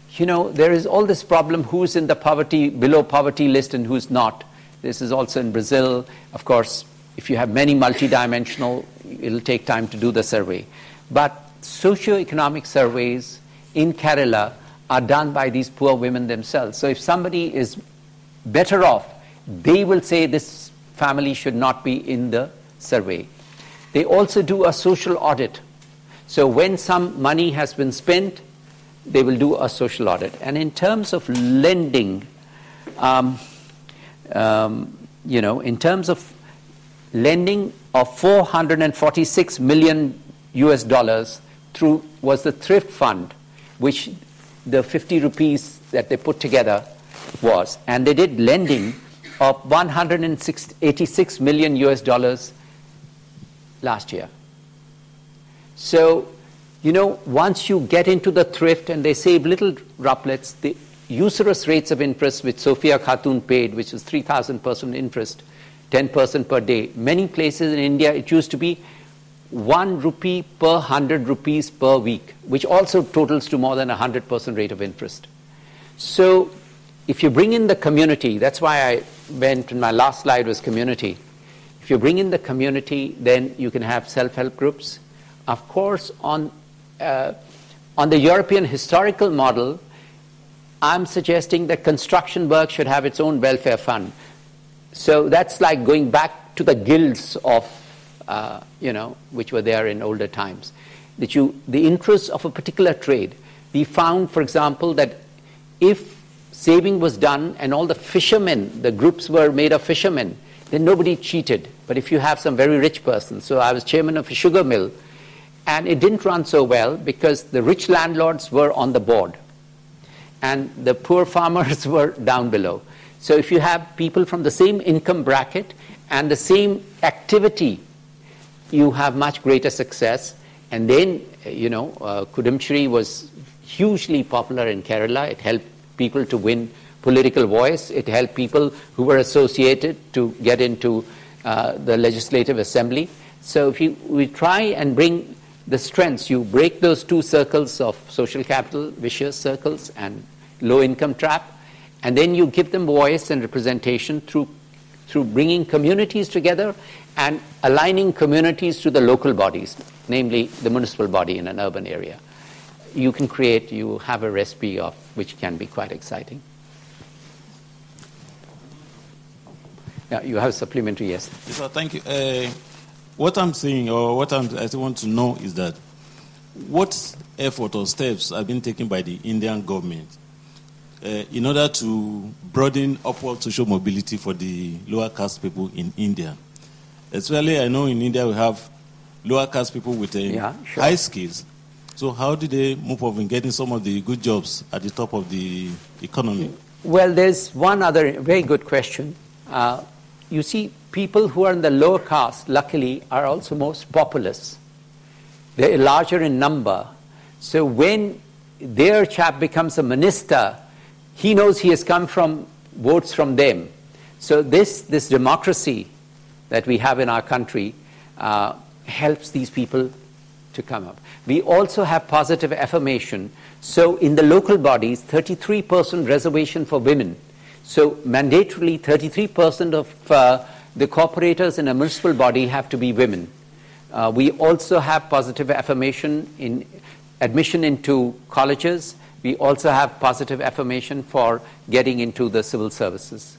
you know, there is all this problem, who's in the poverty, below poverty list and who's not. This is also in Brazil. Of course, if you have many multidimensional, it'll take time to do the survey. But socioeconomic surveys in Kerala are done by these poor women themselves. So if somebody is better off, they will say this family should not be in the survey. They also do a social audit. So when some money has been spent, they will do a social audit. And in terms of lending, um, um, you know, in terms of lending of four hundred forty-six million U S dollars through was the thrift fund, which the fifty rupees that they put together was. And they did lending of one hundred eighty-six million U S dollars last year. So, you know, once you get into the thrift and they save little ruplets, the usurious rates of interest which Sophia Khatun paid, which was three thousand percent interest, ten percent per day. Many places in India, it used to be one rupee per one hundred rupees per week, which also totals to more than one hundred percent rate of interest. So if you bring in the community, that's why I went, in my last slide was community. If you bring in the community, then you can have self-help groups. Of course, on, uh, on the European historical model, I'm suggesting that construction work should have its own welfare fund. So that's like going back to the guilds of, uh, you know, which were there in older times. That you, the interests of a particular trade. We found, for example, that if saving was done and all the fishermen, the groups were made of fishermen, then nobody cheated. But if you have some very rich person, so I was chairman of a sugar mill, and it didn't run so well because the rich landlords were on the board and the poor farmers were down below. So if you have people from the same income bracket and the same activity, you have much greater success. And then, you know, uh, Kudumchiri was hugely popular in Kerala. It helped people to win political voice. It helped people who were associated to get into uh, the legislative assembly. So if you, we try and bring the strengths, you break those two circles of social capital, vicious circles, and low-income trap, and then you give them voice and representation through, through bringing communities together and aligning communities to the local bodies, namely the municipal body in an urban area. You can create, you have a recipe of which can be quite exciting. Yeah, you have a supplementary, yes.
Yes, sir, thank you. Uh, what I'm saying, or what I'm, I want to know is that what effort or steps have been taken by the Indian government uh, in order to broaden upward social mobility for the lower caste people in India? Especially, I know in India we have lower caste people with uh,
yeah, sure.
high skills. So how did they move up in getting some of the good jobs at the top of the economy?
Well, there's one other very good question. Uh, you see, people who are in the lower caste, luckily, are also most populous. They're larger in number. So when their chap becomes a minister, he knows he has come from votes from them. So this, this democracy that we have in our country uh, helps these people to come up. We also have positive affirmation. So in the local bodies, thirty-three percent reservation for women. So mandatorily, thirty-three percent of uh, the corporators in a municipal body have to be women. Uh, we also have positive affirmation in admission into colleges. We also have positive affirmation for getting into the civil services.